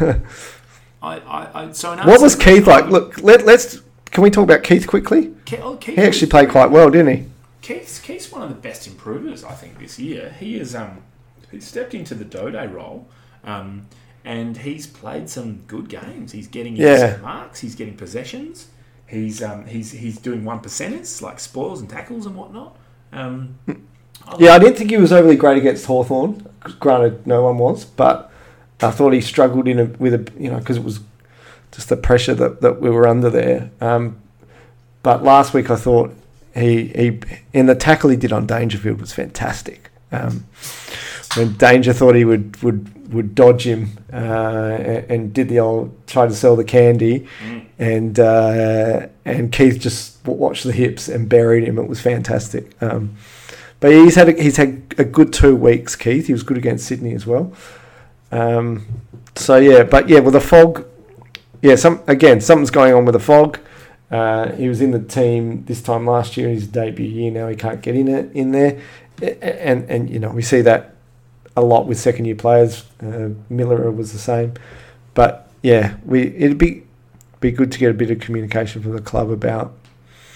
What was Keith like? Look, let's. Can we talk about Keith quickly? Keith he actually played quite well, didn't he? Keith's one of the best improvers, I think, this year. He is he stepped into the Dode role, and he's played some good games. He's getting marks. He's getting possessions. He's doing 1%ers like spoils and tackles and whatnot. I didn't think he was overly great against Hawthorn. Granted, no one was, but I thought he struggled because it was just the pressure that we were under there. But last week I thought he in the tackle he did on Dangerfield was fantastic. When Danger thought he would dodge him and did the old try to sell the candy, and Keith just watched the hips and buried him. It was fantastic. But he's had a good 2 weeks. Keith, he was good against Sydney as well. With the Fog, something's going on with the Fog. He was in the team this time last year in his debut year. Now he can't get in there, and we see that a lot with second year players. Miller was the same, but it'd be good to get a bit of communication from the club about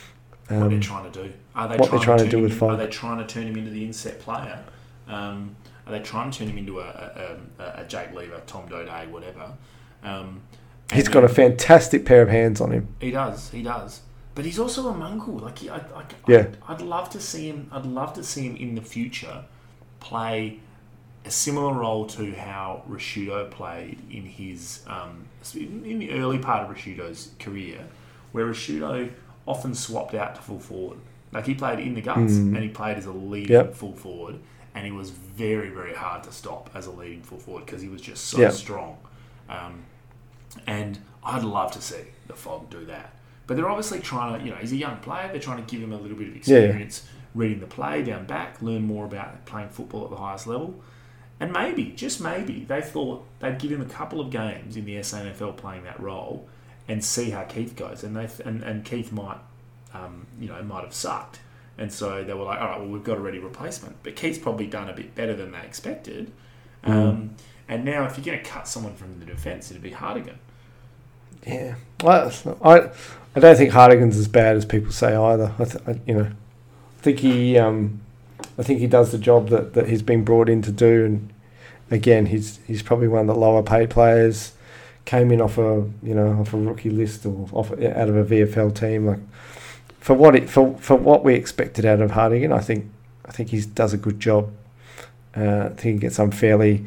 what they're trying to do. Are they what they're trying to do with Fogg? Are they trying to turn him into the inset player? Are they trying to turn him into a Jake Lever, Tom Dode, whatever? He's got a fantastic pair of hands on him. He does. But he's also a mongrel. I'd love to see him. I'd love to see him in the future play a similar role to how Rashudo played in his in the early part of Rashudo's career, where Rashudo often swapped out to full forward. Like he played in the guts and he played as a leading full forward, and he was very, very hard to stop as a leading full forward because he was just so strong. And I'd love to see the Fogg do that. But they're obviously trying to, he's a young player. They're trying to give him a little bit of experience reading the play down back, learn more about playing football at the highest level. And maybe, just maybe, they thought they'd give him a couple of games in the SANFL playing that role and see how Keith goes. And Keith might, might have sucked. And so they were like, all right, well, we've got a ready replacement. But Keith's probably done a bit better than they expected. And now if you're going to cut someone from the defence, it'd be Hartigan. Yeah. Well, I don't think Hartigan's as bad as people say either. I think he does the job that he's been brought in to do. And again, he's probably one of the lower paid players. Came in off a rookie list or out of a VFL team. Like for what we expected out of Hartigan, I think he does a good job. I think he gets unfairly.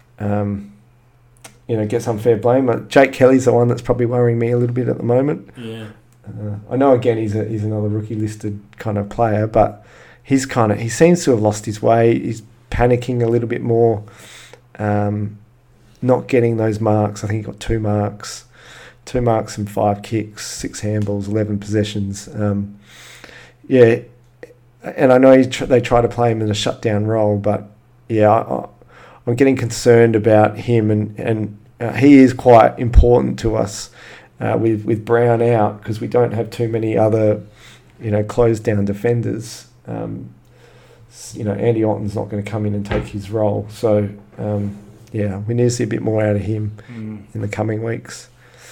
Gets unfair blame. Jake Kelly's the one that's probably worrying me a little bit at the moment. Yeah. I know again he's another rookie listed kind of player, but he seems to have lost his way. He's panicking a little bit more, not getting those marks. I think he got 2 marks and 5 kicks, 6 handballs, 11 possessions. And I know they try to play him in a shutdown role, but I'm getting concerned about him, and he is quite important to us with Brown out because we don't have too many other, closed down defenders. Andy Otten's not going to come in and take his role. So, we need to see a bit more out of him in the coming weeks.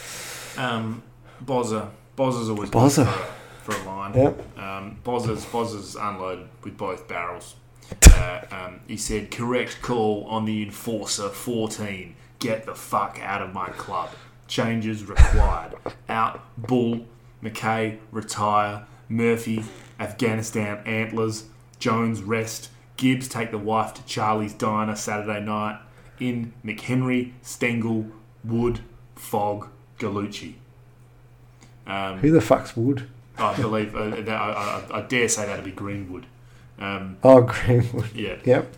Bozza's always for a line. Yep. Bozza's unloaded with both barrels. He said, correct call on the Enforcer 14. Get the fuck out of my club. Changes required. Out, Bull, McKay, retire. Murphy, Afghanistan, Antlers. Jones, rest. Gibbs, take the wife to Charlie's Diner Saturday night. In, McHenry, Stengel, Wood, Fogg, Gallucci. Who the fuck's Wood? I believe, I dare say that'd be Greenwood. Greenwood. Yeah.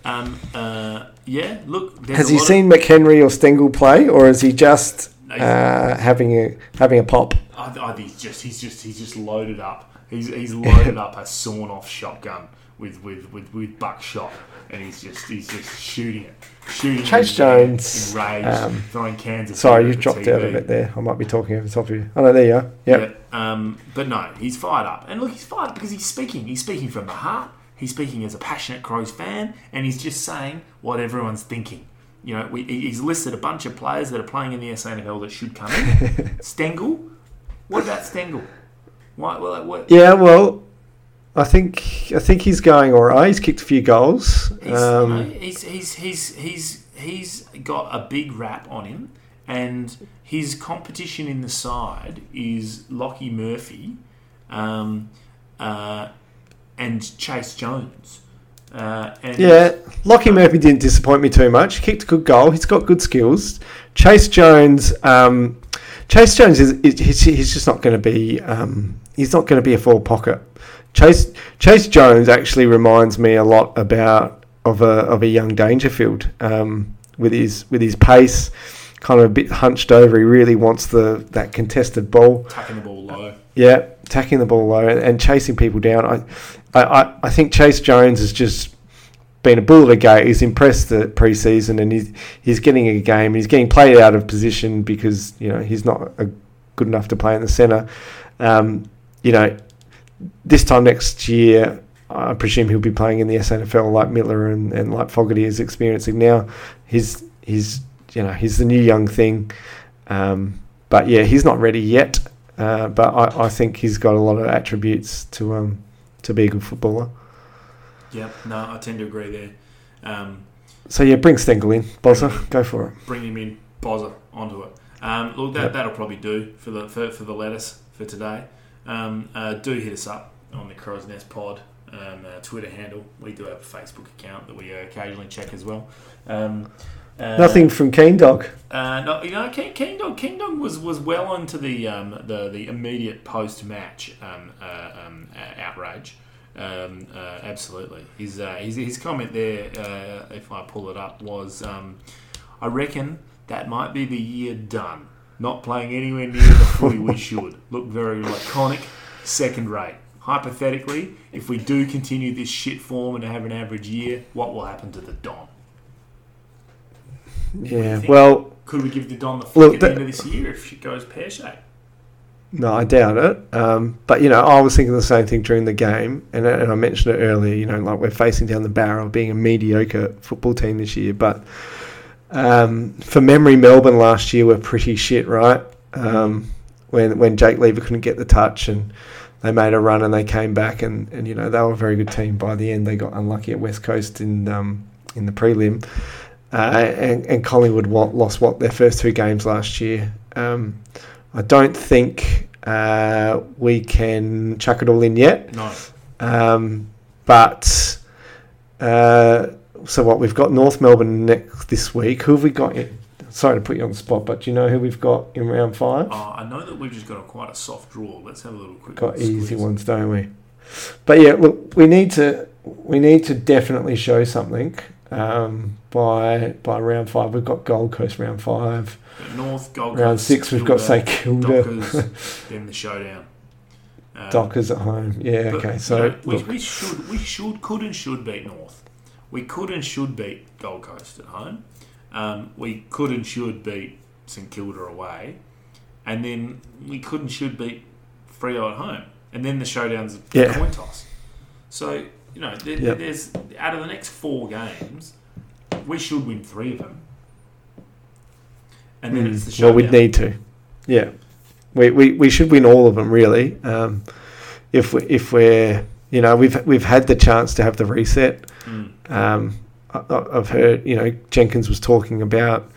Yep. Look. Has he seen McHenry or Stengel play, or is he just having a pop? I think he's just loaded up. He's loaded up a sawn off shotgun with buckshot, and he's just shooting it. Chase Jones, enraged, throwing cans. Sorry, you've dropped out a bit there. I might be talking over the top of you. Oh no, there you are. Yep. But no, he's fired up, and look, he's fired up because he's speaking. He's speaking from the heart. He's speaking as a passionate Crows fan, and he's just saying what everyone's thinking. He's listed a bunch of players that are playing in the SANFL that should come in. Stengel? What about Stengel? What? Yeah, well, I think he's going all right. He's kicked a few goals. He's got a big rap on him, and his competition in the side is Lockie Murphy, and Chase Jones. Lockie Murphy didn't disappoint me too much. He kicked a good goal. He's got good skills. Chase Jones is he's just not going to be he's not going to be a forward pocket. Chase Jones actually reminds me a lot of a young Dangerfield with his pace, kind of a bit hunched over. He really wants that contested ball, tucking the ball low. Yeah, tacking the ball low and chasing people down. I think Chase Jones has just been a bull of the gate. He's impressed at pre-season, and he's getting a game. He's getting played out of position because he's not good enough to play in the centre. This time next year, I presume he'll be playing in the SANFL like Miller and like Fogarty is experiencing now. He's the new young thing, but yeah, he's not ready yet. but I think he's got a lot of attributes to be a good footballer. Yep, no, I tend to agree there. So yeah, bring Stengel in, Bozza, go for it. Bring him in, Bozza, onto it. Look, that'll probably do for the lettuce for today. Do hit us up on the Crow's Nest Pod Twitter handle. We do have a Facebook account that we occasionally check as well. Nothing from Keen Dog. No, Keen Dog was well into the immediate post match outrage. Absolutely. His comment there, if I pull it up, was I reckon that might be the year done. Not playing anywhere near the footy we should. Look very laconic, second rate. Hypothetically, if we do continue this shit form and have an average year, what will happen to the Don? Yeah, well... Could we give the Don the flick at the end of this year if shit goes pear-shaped? No, I doubt it. But, I was thinking the same thing during the game, and I mentioned it earlier, like we're facing down the barrel of being a mediocre football team this year. But for memory, Melbourne last year were pretty shit, right? When Jake Lever couldn't get the touch and they made a run and they came back and they were a very good team. By the end, they got unlucky at West Coast in the prelim. And Collingwood lost their first 2 games last year. I don't think we can chuck it all in yet. No. But so what, we've got North Melbourne this week. Who have we got in? Sorry to put you on the spot, but do you know who we've got in round 5? I know that we've just got quite a soft draw. Let's have a little quick. Got easy ones, don't we? But yeah, look, we need to definitely show something by round 5. We've got Gold Coast round 5. North, Gold round Coast, 6 we've got St Kilda. Dockers, then the showdown. Dockers at home. Yeah, okay. So we could and should beat North. We could and should beat Gold Coast at home. We could and should beat St Kilda away, and then we could and should beat Freo at home, and then the showdown's a coin toss. So there's out of the next 4 games, we should win 3 of them, and then it's the showdown. Well, we'd need to. Yeah, we should win all of them really. If we're we've had the chance to have the reset. I've heard, Jenkins was talking about,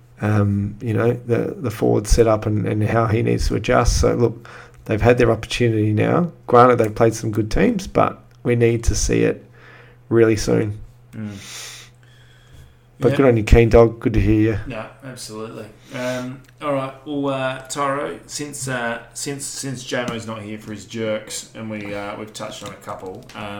the forward setup and how he needs to adjust. So, look, they've had their opportunity now. Granted, they've played some good teams, but we need to see it really soon. But good on you, Keen Dog. Good to hear you. Yeah, absolutely. All right. Well, Tyro, since Jamo's not here for his jerks, and we've touched on a couple,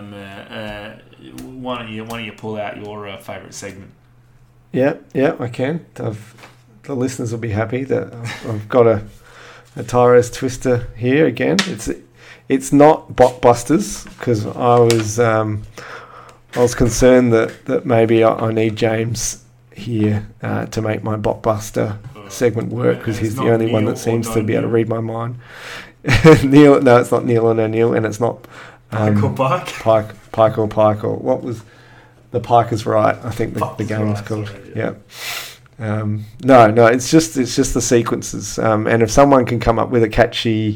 why don't you pull out your favourite segment? Yeah, I can. The listeners will be happy that I've got a Tyro's Twister here again. It's not Botbusters, because I was concerned that maybe I need James here to make my Botbuster segment work, because he's the only one that seems to be able to read my mind. Neil, no, it's not Neil and O'Neill, and it's not Pike or Pike. What was the Pike is right? I think the game was called. Sorry, yeah. No, it's just the sequences, and if someone can come up with a catchy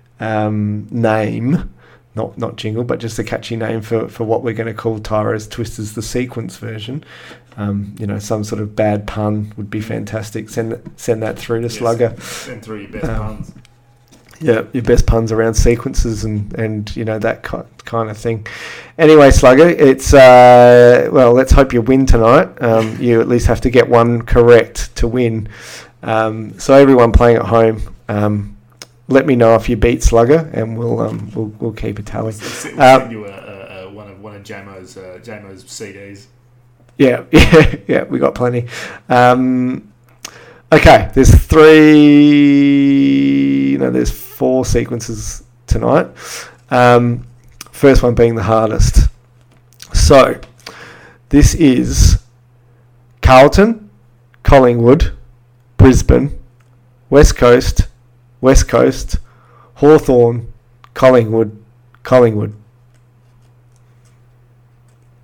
name. Not jingle, but just a catchy name for what we're going to call Tyro's Twisters, the sequence version. Some sort of bad pun would be fantastic. Send that through to Slugger. Send through your best puns. Yeah, your best puns around sequences and that kind of thing. Anyway, Slugger, it's let's hope you win tonight. You at least have to get one correct to win. So everyone playing at home. Let me know if you beat Slugger, and we'll keep a tally. Send you one of Jamo's CDs. Yeah, we got plenty. Okay, there's 4 sequences tonight. First one being the hardest. So, this is Carlton, Collingwood, Brisbane, West Coast, Hawthorn, Collingwood.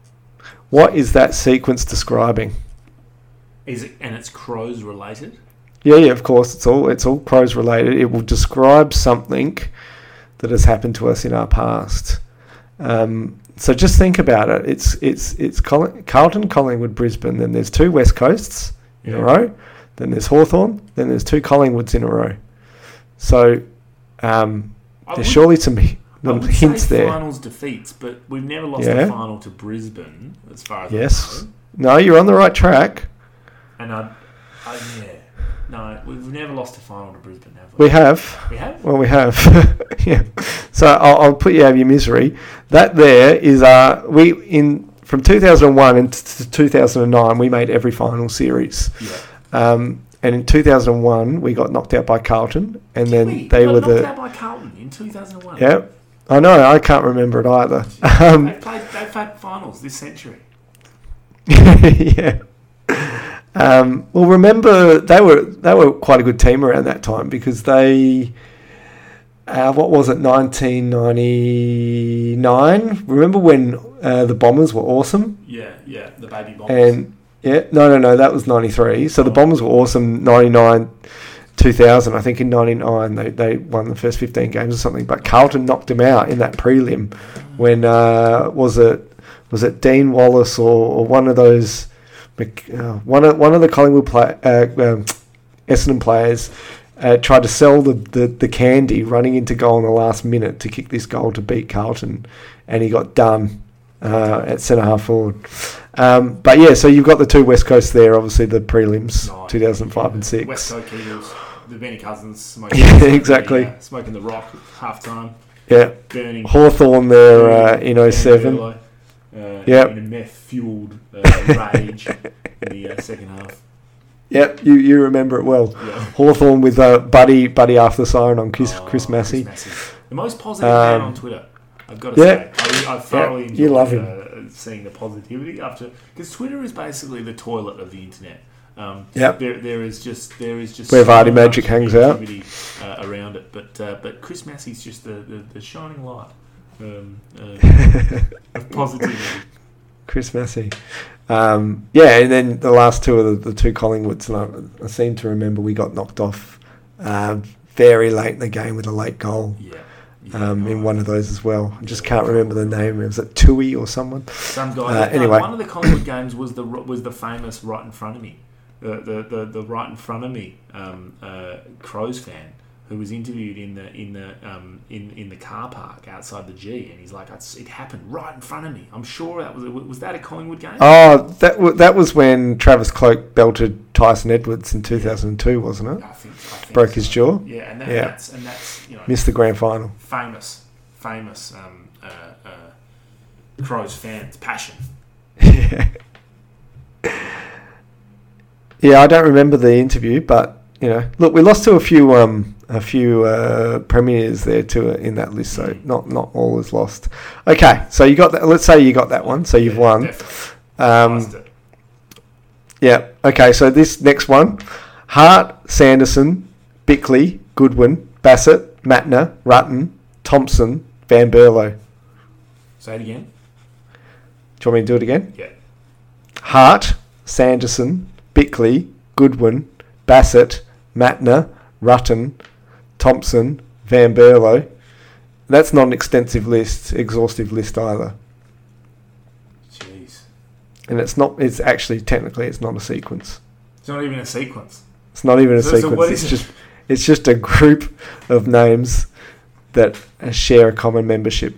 What is that sequence describing? Is it, and it's Crows related? Yeah, of course. It's all Crows related. It will describe something that has happened to us in our past. So just think about it. It's Carlton, Collingwood, Brisbane. Then there's 2 West Coasts in a row. Then there's Hawthorn. Then there's 2 Collingwoods in a row. So there's surely some hints there. Finals defeats, but we've never lost a final to Brisbane, as far as I know. No, you're on the right track. And no, we've never lost a final to Brisbane, have we? We have. We have? Well, we have. Yeah. So I'll put you out of your misery. That there is from 2001 to 2009 we made every final series. Yeah. And in 2001 we got knocked out by Carlton, and they got knocked out by Carlton in 2001. Yeah. I know. I can't remember it either. They've had finals this century. Yeah. Well, remember they were quite a good team around that time because they, what was it, 1999? Remember when the Bombers were awesome? Yeah, the baby Bombers. And no, that was 93. So the Bombers were awesome 99, 2000. I think in 99 they won the first 15 games or something. But Carlton knocked them out in that prelim when was it Dean Wallace or one of those. One of the Collingwood Essendon players tried to sell the candy running into goal in the last minute to kick this goal to beat Carlton, and he got done at centre half forward. But yeah, so you've got the 2 West Coasts there, obviously the prelims, 2005 and 6. West Coast Eagles, the Benny Cousins smoking. Exactly. Smoking the rock half time. Yeah. Burning. Hawthorn there in 07. In a meth-fueled rage in the second half. Yep, you remember it well. Yeah. Hawthorn with Buddy after the siren on Chris Massey. The most positive man on Twitter, I've got to say. I thoroughly enjoy you love him. Seeing the positivity after, because Twitter is basically the toilet of the internet. There is just where Vardy Magic hangs out around it, but Chris Massey's just the shining light. Of positivity. Chris Massey. And then the last 2 are the 2 Collingwoods, and I seem to remember we got knocked off very late in the game with a late goal. In one of those as well. I just can't remember the name. Was it Tui or someone? Some guy. Anyway, one of the Collingwood games was the famous right in front of me. The right in front of me Crows fan who was interviewed in the car park outside the G, and he's like, it happened right in front of me. I'm sure that was that a Collingwood game? Oh, that was when Travis Cloke belted Tyson Edwards in 2002, wasn't it? I think broke his jaw. Yeah, and that's missed the grand final. Famous Crows fans passion. Yeah, I don't remember the interview, but look, we lost to a few premiers there too in that list, so not all is lost. Okay, so you got that. Let's say you got that one, so you've won. Yeah. Okay, so this next one: Hart, Sanderson, Bickley, Goodwin, Bassett, Matner, Rutten, Thompson, Van Berlo. Say it again. Do you want me to do it again? Yeah. Hart, Sanderson, Bickley, Goodwin, Bassett, Matner, Rutten, Thompson, Van Berlo. That's not an exhaustive list either. Jeez. And it's actually technically it's not a sequence. It's not even a sequence. It's not even a sequence. So what is it? It's just a group of names that share a common membership.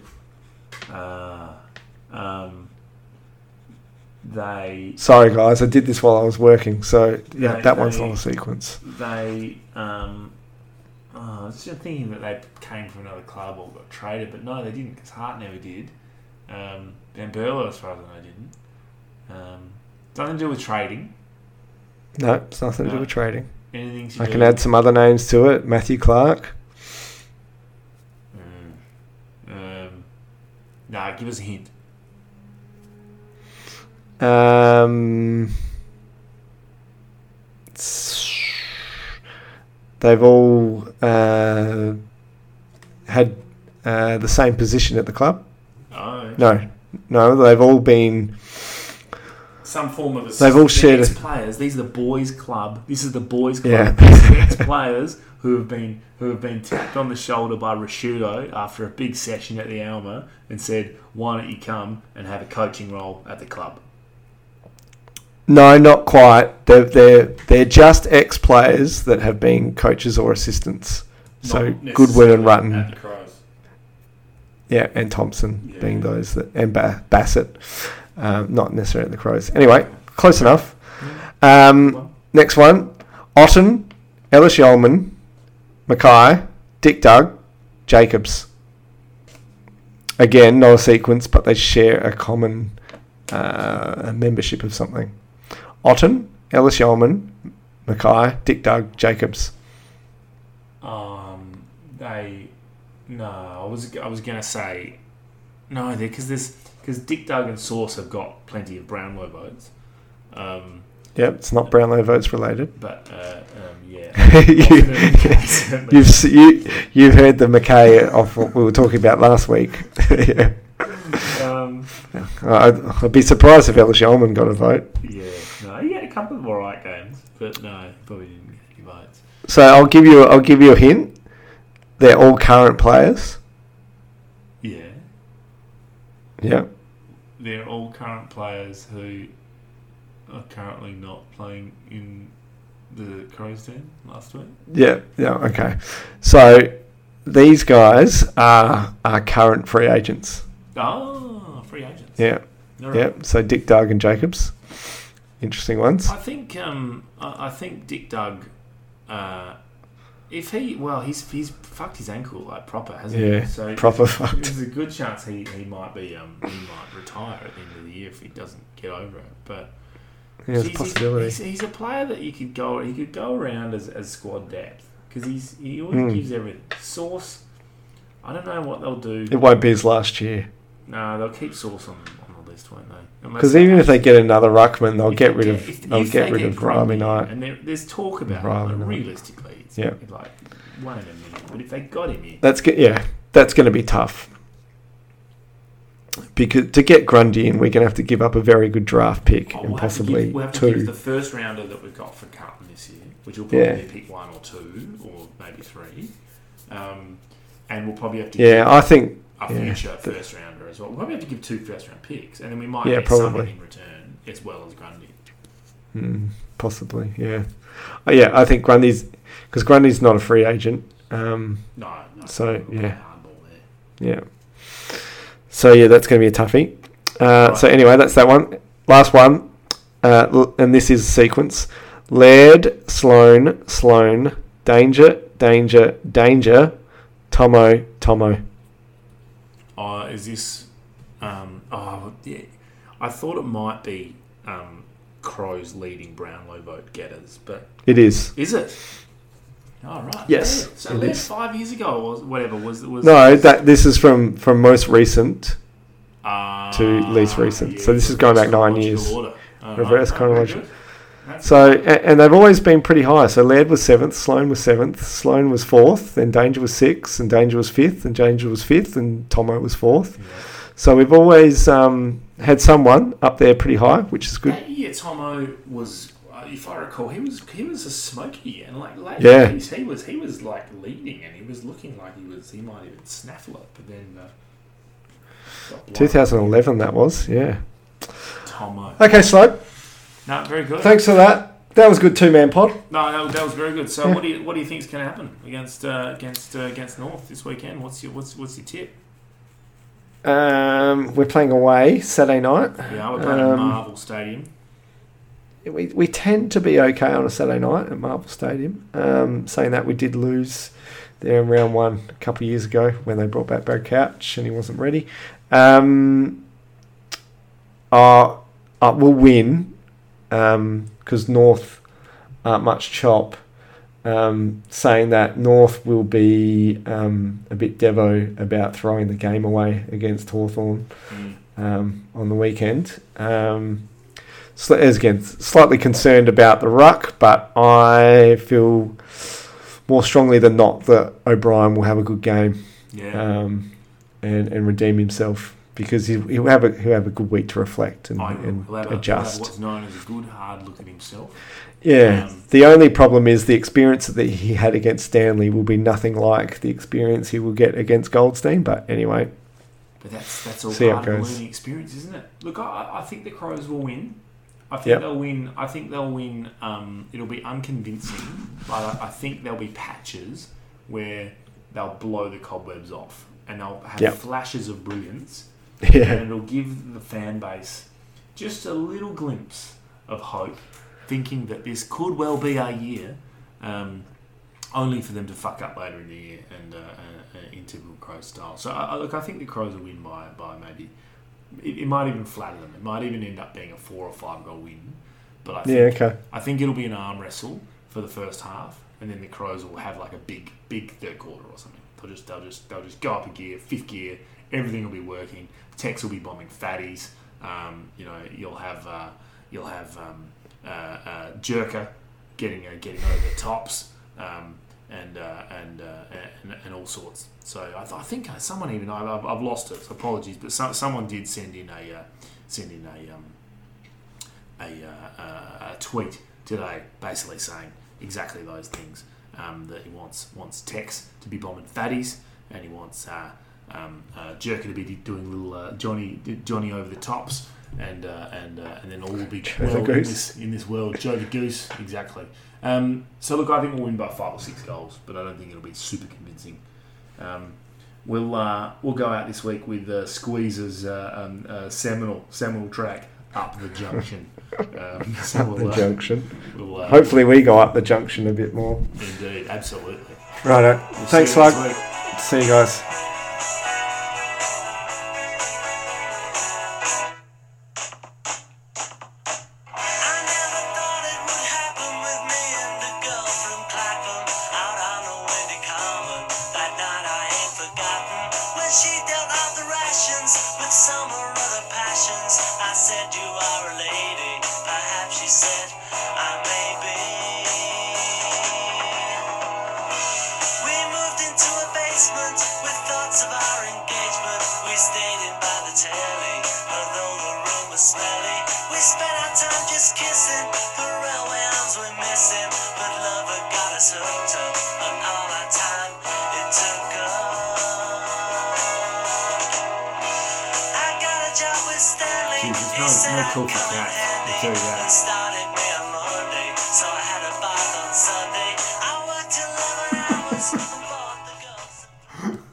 Sorry guys, I did this while I was working, so that one's not a sequence. I was just thinking that they came from another club or got traded, but no, they didn't, because Hart never did. Van Berlo, as far as I know, didn't. Nothing to do with trading. No, it's nothing to do with trading. Anything to I can add some other names to it. Matthew Clark. Give us a hint. They've all had the same position at the club. Oh. No, they've all been some form of They've all shared ex-players. These are the boys' club. This is the boys' club. Yeah. These are ex-players who have been tapped on the shoulder by Rashudo after a big session at the Alma and said, "Why don't you come and have a coaching role at the club?" No, not quite. They're just ex-players that have been coaches or assistants. So Goodwin and Rutten. At the Crows. Yeah, and Thompson being those that, and Bassett, not necessarily at the Crows. Anyway, close enough. Next one: Otten, Ellis Yeoman, Mackay, Dick Dug, Jacobs. Again, not a sequence, but they share a common membership of something. Otten, Ellis Yeoman, Mackay, Dick Dug, Jacobs. I was gonna say no, because Dick Dug and Sauce have got plenty of Brownlow votes. Yep, it's not Brownlow votes related. But yeah, you've heard the Mackay of what we were talking about last week. Yeah. I'd be surprised if Ellis Yeoman got a vote. Yeah, no, he had a couple of alright games, but no, he probably didn't get any votes. So I'll give you a hint. They're all current players. Yeah. Yeah. They're all current players who are currently not playing in the Crows team last week. Yeah. Okay. So these guys are current free agents. Oh, free agents. Yeah. Right. Yeah. So Dick Dug and Jacobs, interesting ones. I think Dick Dug, if he's fucked his ankle like proper, hasn't he? Yeah. So proper fucked. There's a good chance he might be he might retire at the end of the year if he doesn't get over it. But yeah, it's a possibility. He's a player that he could go around as squad depth because he always gives everything. Sauce, I don't know what they'll do. It won't be his last year. No, they'll keep Sauce on the list, won't they? Because even if they get another ruckman, they'll get rid of Rami Knight. And there's talk about it, but realistically, it's like 1 in a million. But if they got him in, that's going to be tough. Because to get Grundy in, we're going to have to give up a very good draft pick and possibly we'll have to two. give the first rounder that we've got for Carlton this year, which will probably be pick 1 or 2 or maybe 3, and we'll probably have to give I think a future first rounder as well. We'll probably have to give 2 first round picks, and then we might get probably someone in return as well as Grundy. Possibly, yeah. I think Grundy's not a free agent. No. So yeah, hardball there. Yeah. So yeah, that's going to be a toughie. So anyway, that's that one. Last one, and this is a sequence: Laird, Sloan, Danger, Tomo. Is this? Yeah. I thought it might be Crows leading Brownlow vote getters, but it is. Is it? Oh, right. Yes. Yeah. So Laird 5 years ago or whatever was no. This is from most recent to least recent. So this is going back 9 years. Reverse chronological. So, and they've always been pretty high. So Laird was 7th, Sloan was 7th, Sloan was 4th, then Danger was 6th, and Danger was 5th, and Danger was 5th, and Tomo was 4th. Yeah. So we've always had someone up there pretty high, which is good. Yeah, Tomo was, if I recall, he was a smoky, and like yeah, he was like leading, and he was looking like he might even snaffle it, but then 2011 that was, yeah. Tomo. Okay, Slope. No, very good. Thanks for that. That was a good 2-man pod. No, that was very good. So, what do you think is going to happen against North this weekend? What's your tip? We're playing away Saturday night. Yeah, we're playing at Marvel Stadium. We tend to be okay on a Saturday night at Marvel Stadium. Saying that, we did lose there in round 1 a couple of years ago when they brought back Brad Couch and he wasn't ready. We'll win. Because North aren't much chop, saying that North will be a bit devo about throwing the game away against Hawthorn on the weekend. So as again, slightly concerned about the ruck, but I feel more strongly than not that O'Brien will have a good game and redeem himself. because he'll have a good week to reflect and He'll have adjust. what's known as a good hard look at himself. Yeah, the only problem is the experience that he had against Stanley will be nothing like the experience he will get against Goldstein. But anyway, but that's all see part how it of the goes. learning experience, isn't it? Look, I think the Crows will win. I think they'll win. I think they'll win. It'll be unconvincing, but I think there'll be patches where they'll blow the cobwebs off and they'll have flashes of brilliance. Yeah, And it'll give the fan base just a little glimpse of hope, thinking that this could well be our year, only for them to fuck up later in the year and in typical Crows style. So look, I think the Crows will win by maybe. It might even flatter them. It might even end up being a 4 or 5 goal win. But I think it'll be an arm wrestle for the first half, and then the Crows will have like a big third quarter or something. They'll just go up a gear, 5th gear. Everything will be working. Tex will be bombing fatties. You'll have Jerker getting over the tops, and all sorts. So I think someone even I've lost it. So apologies, but someone did send in a tweet today, basically saying exactly those things. That he wants Tex to be bombing fatties, and he wants Jerker to be doing little Johnny over the tops, and then all will be well in this world. Joe the Goose, exactly. So look, I think we'll win by 5 or 6 goals, but I don't think it'll be super convincing. We'll go out this week with Squeeze's seminal track, Up the Junction. Junction. Hopefully we go up the junction a bit more. Indeed, absolutely. Righto. Thanks, Slug. See you guys. She dealt out the rations with some or other passions. I said, you are a lady. Perhaps she said, I may be. We moved into a basement with thoughts of our engagement. We stayed in by the telly, although the room was smelly. We spent our time just kissing. The railway arms were missing, but love had got us hooked up, and all our time it took us. There's no cool for cat, I'll tell you that. Started me on Monday, so I had a bath on Sunday. I worked 11 hours.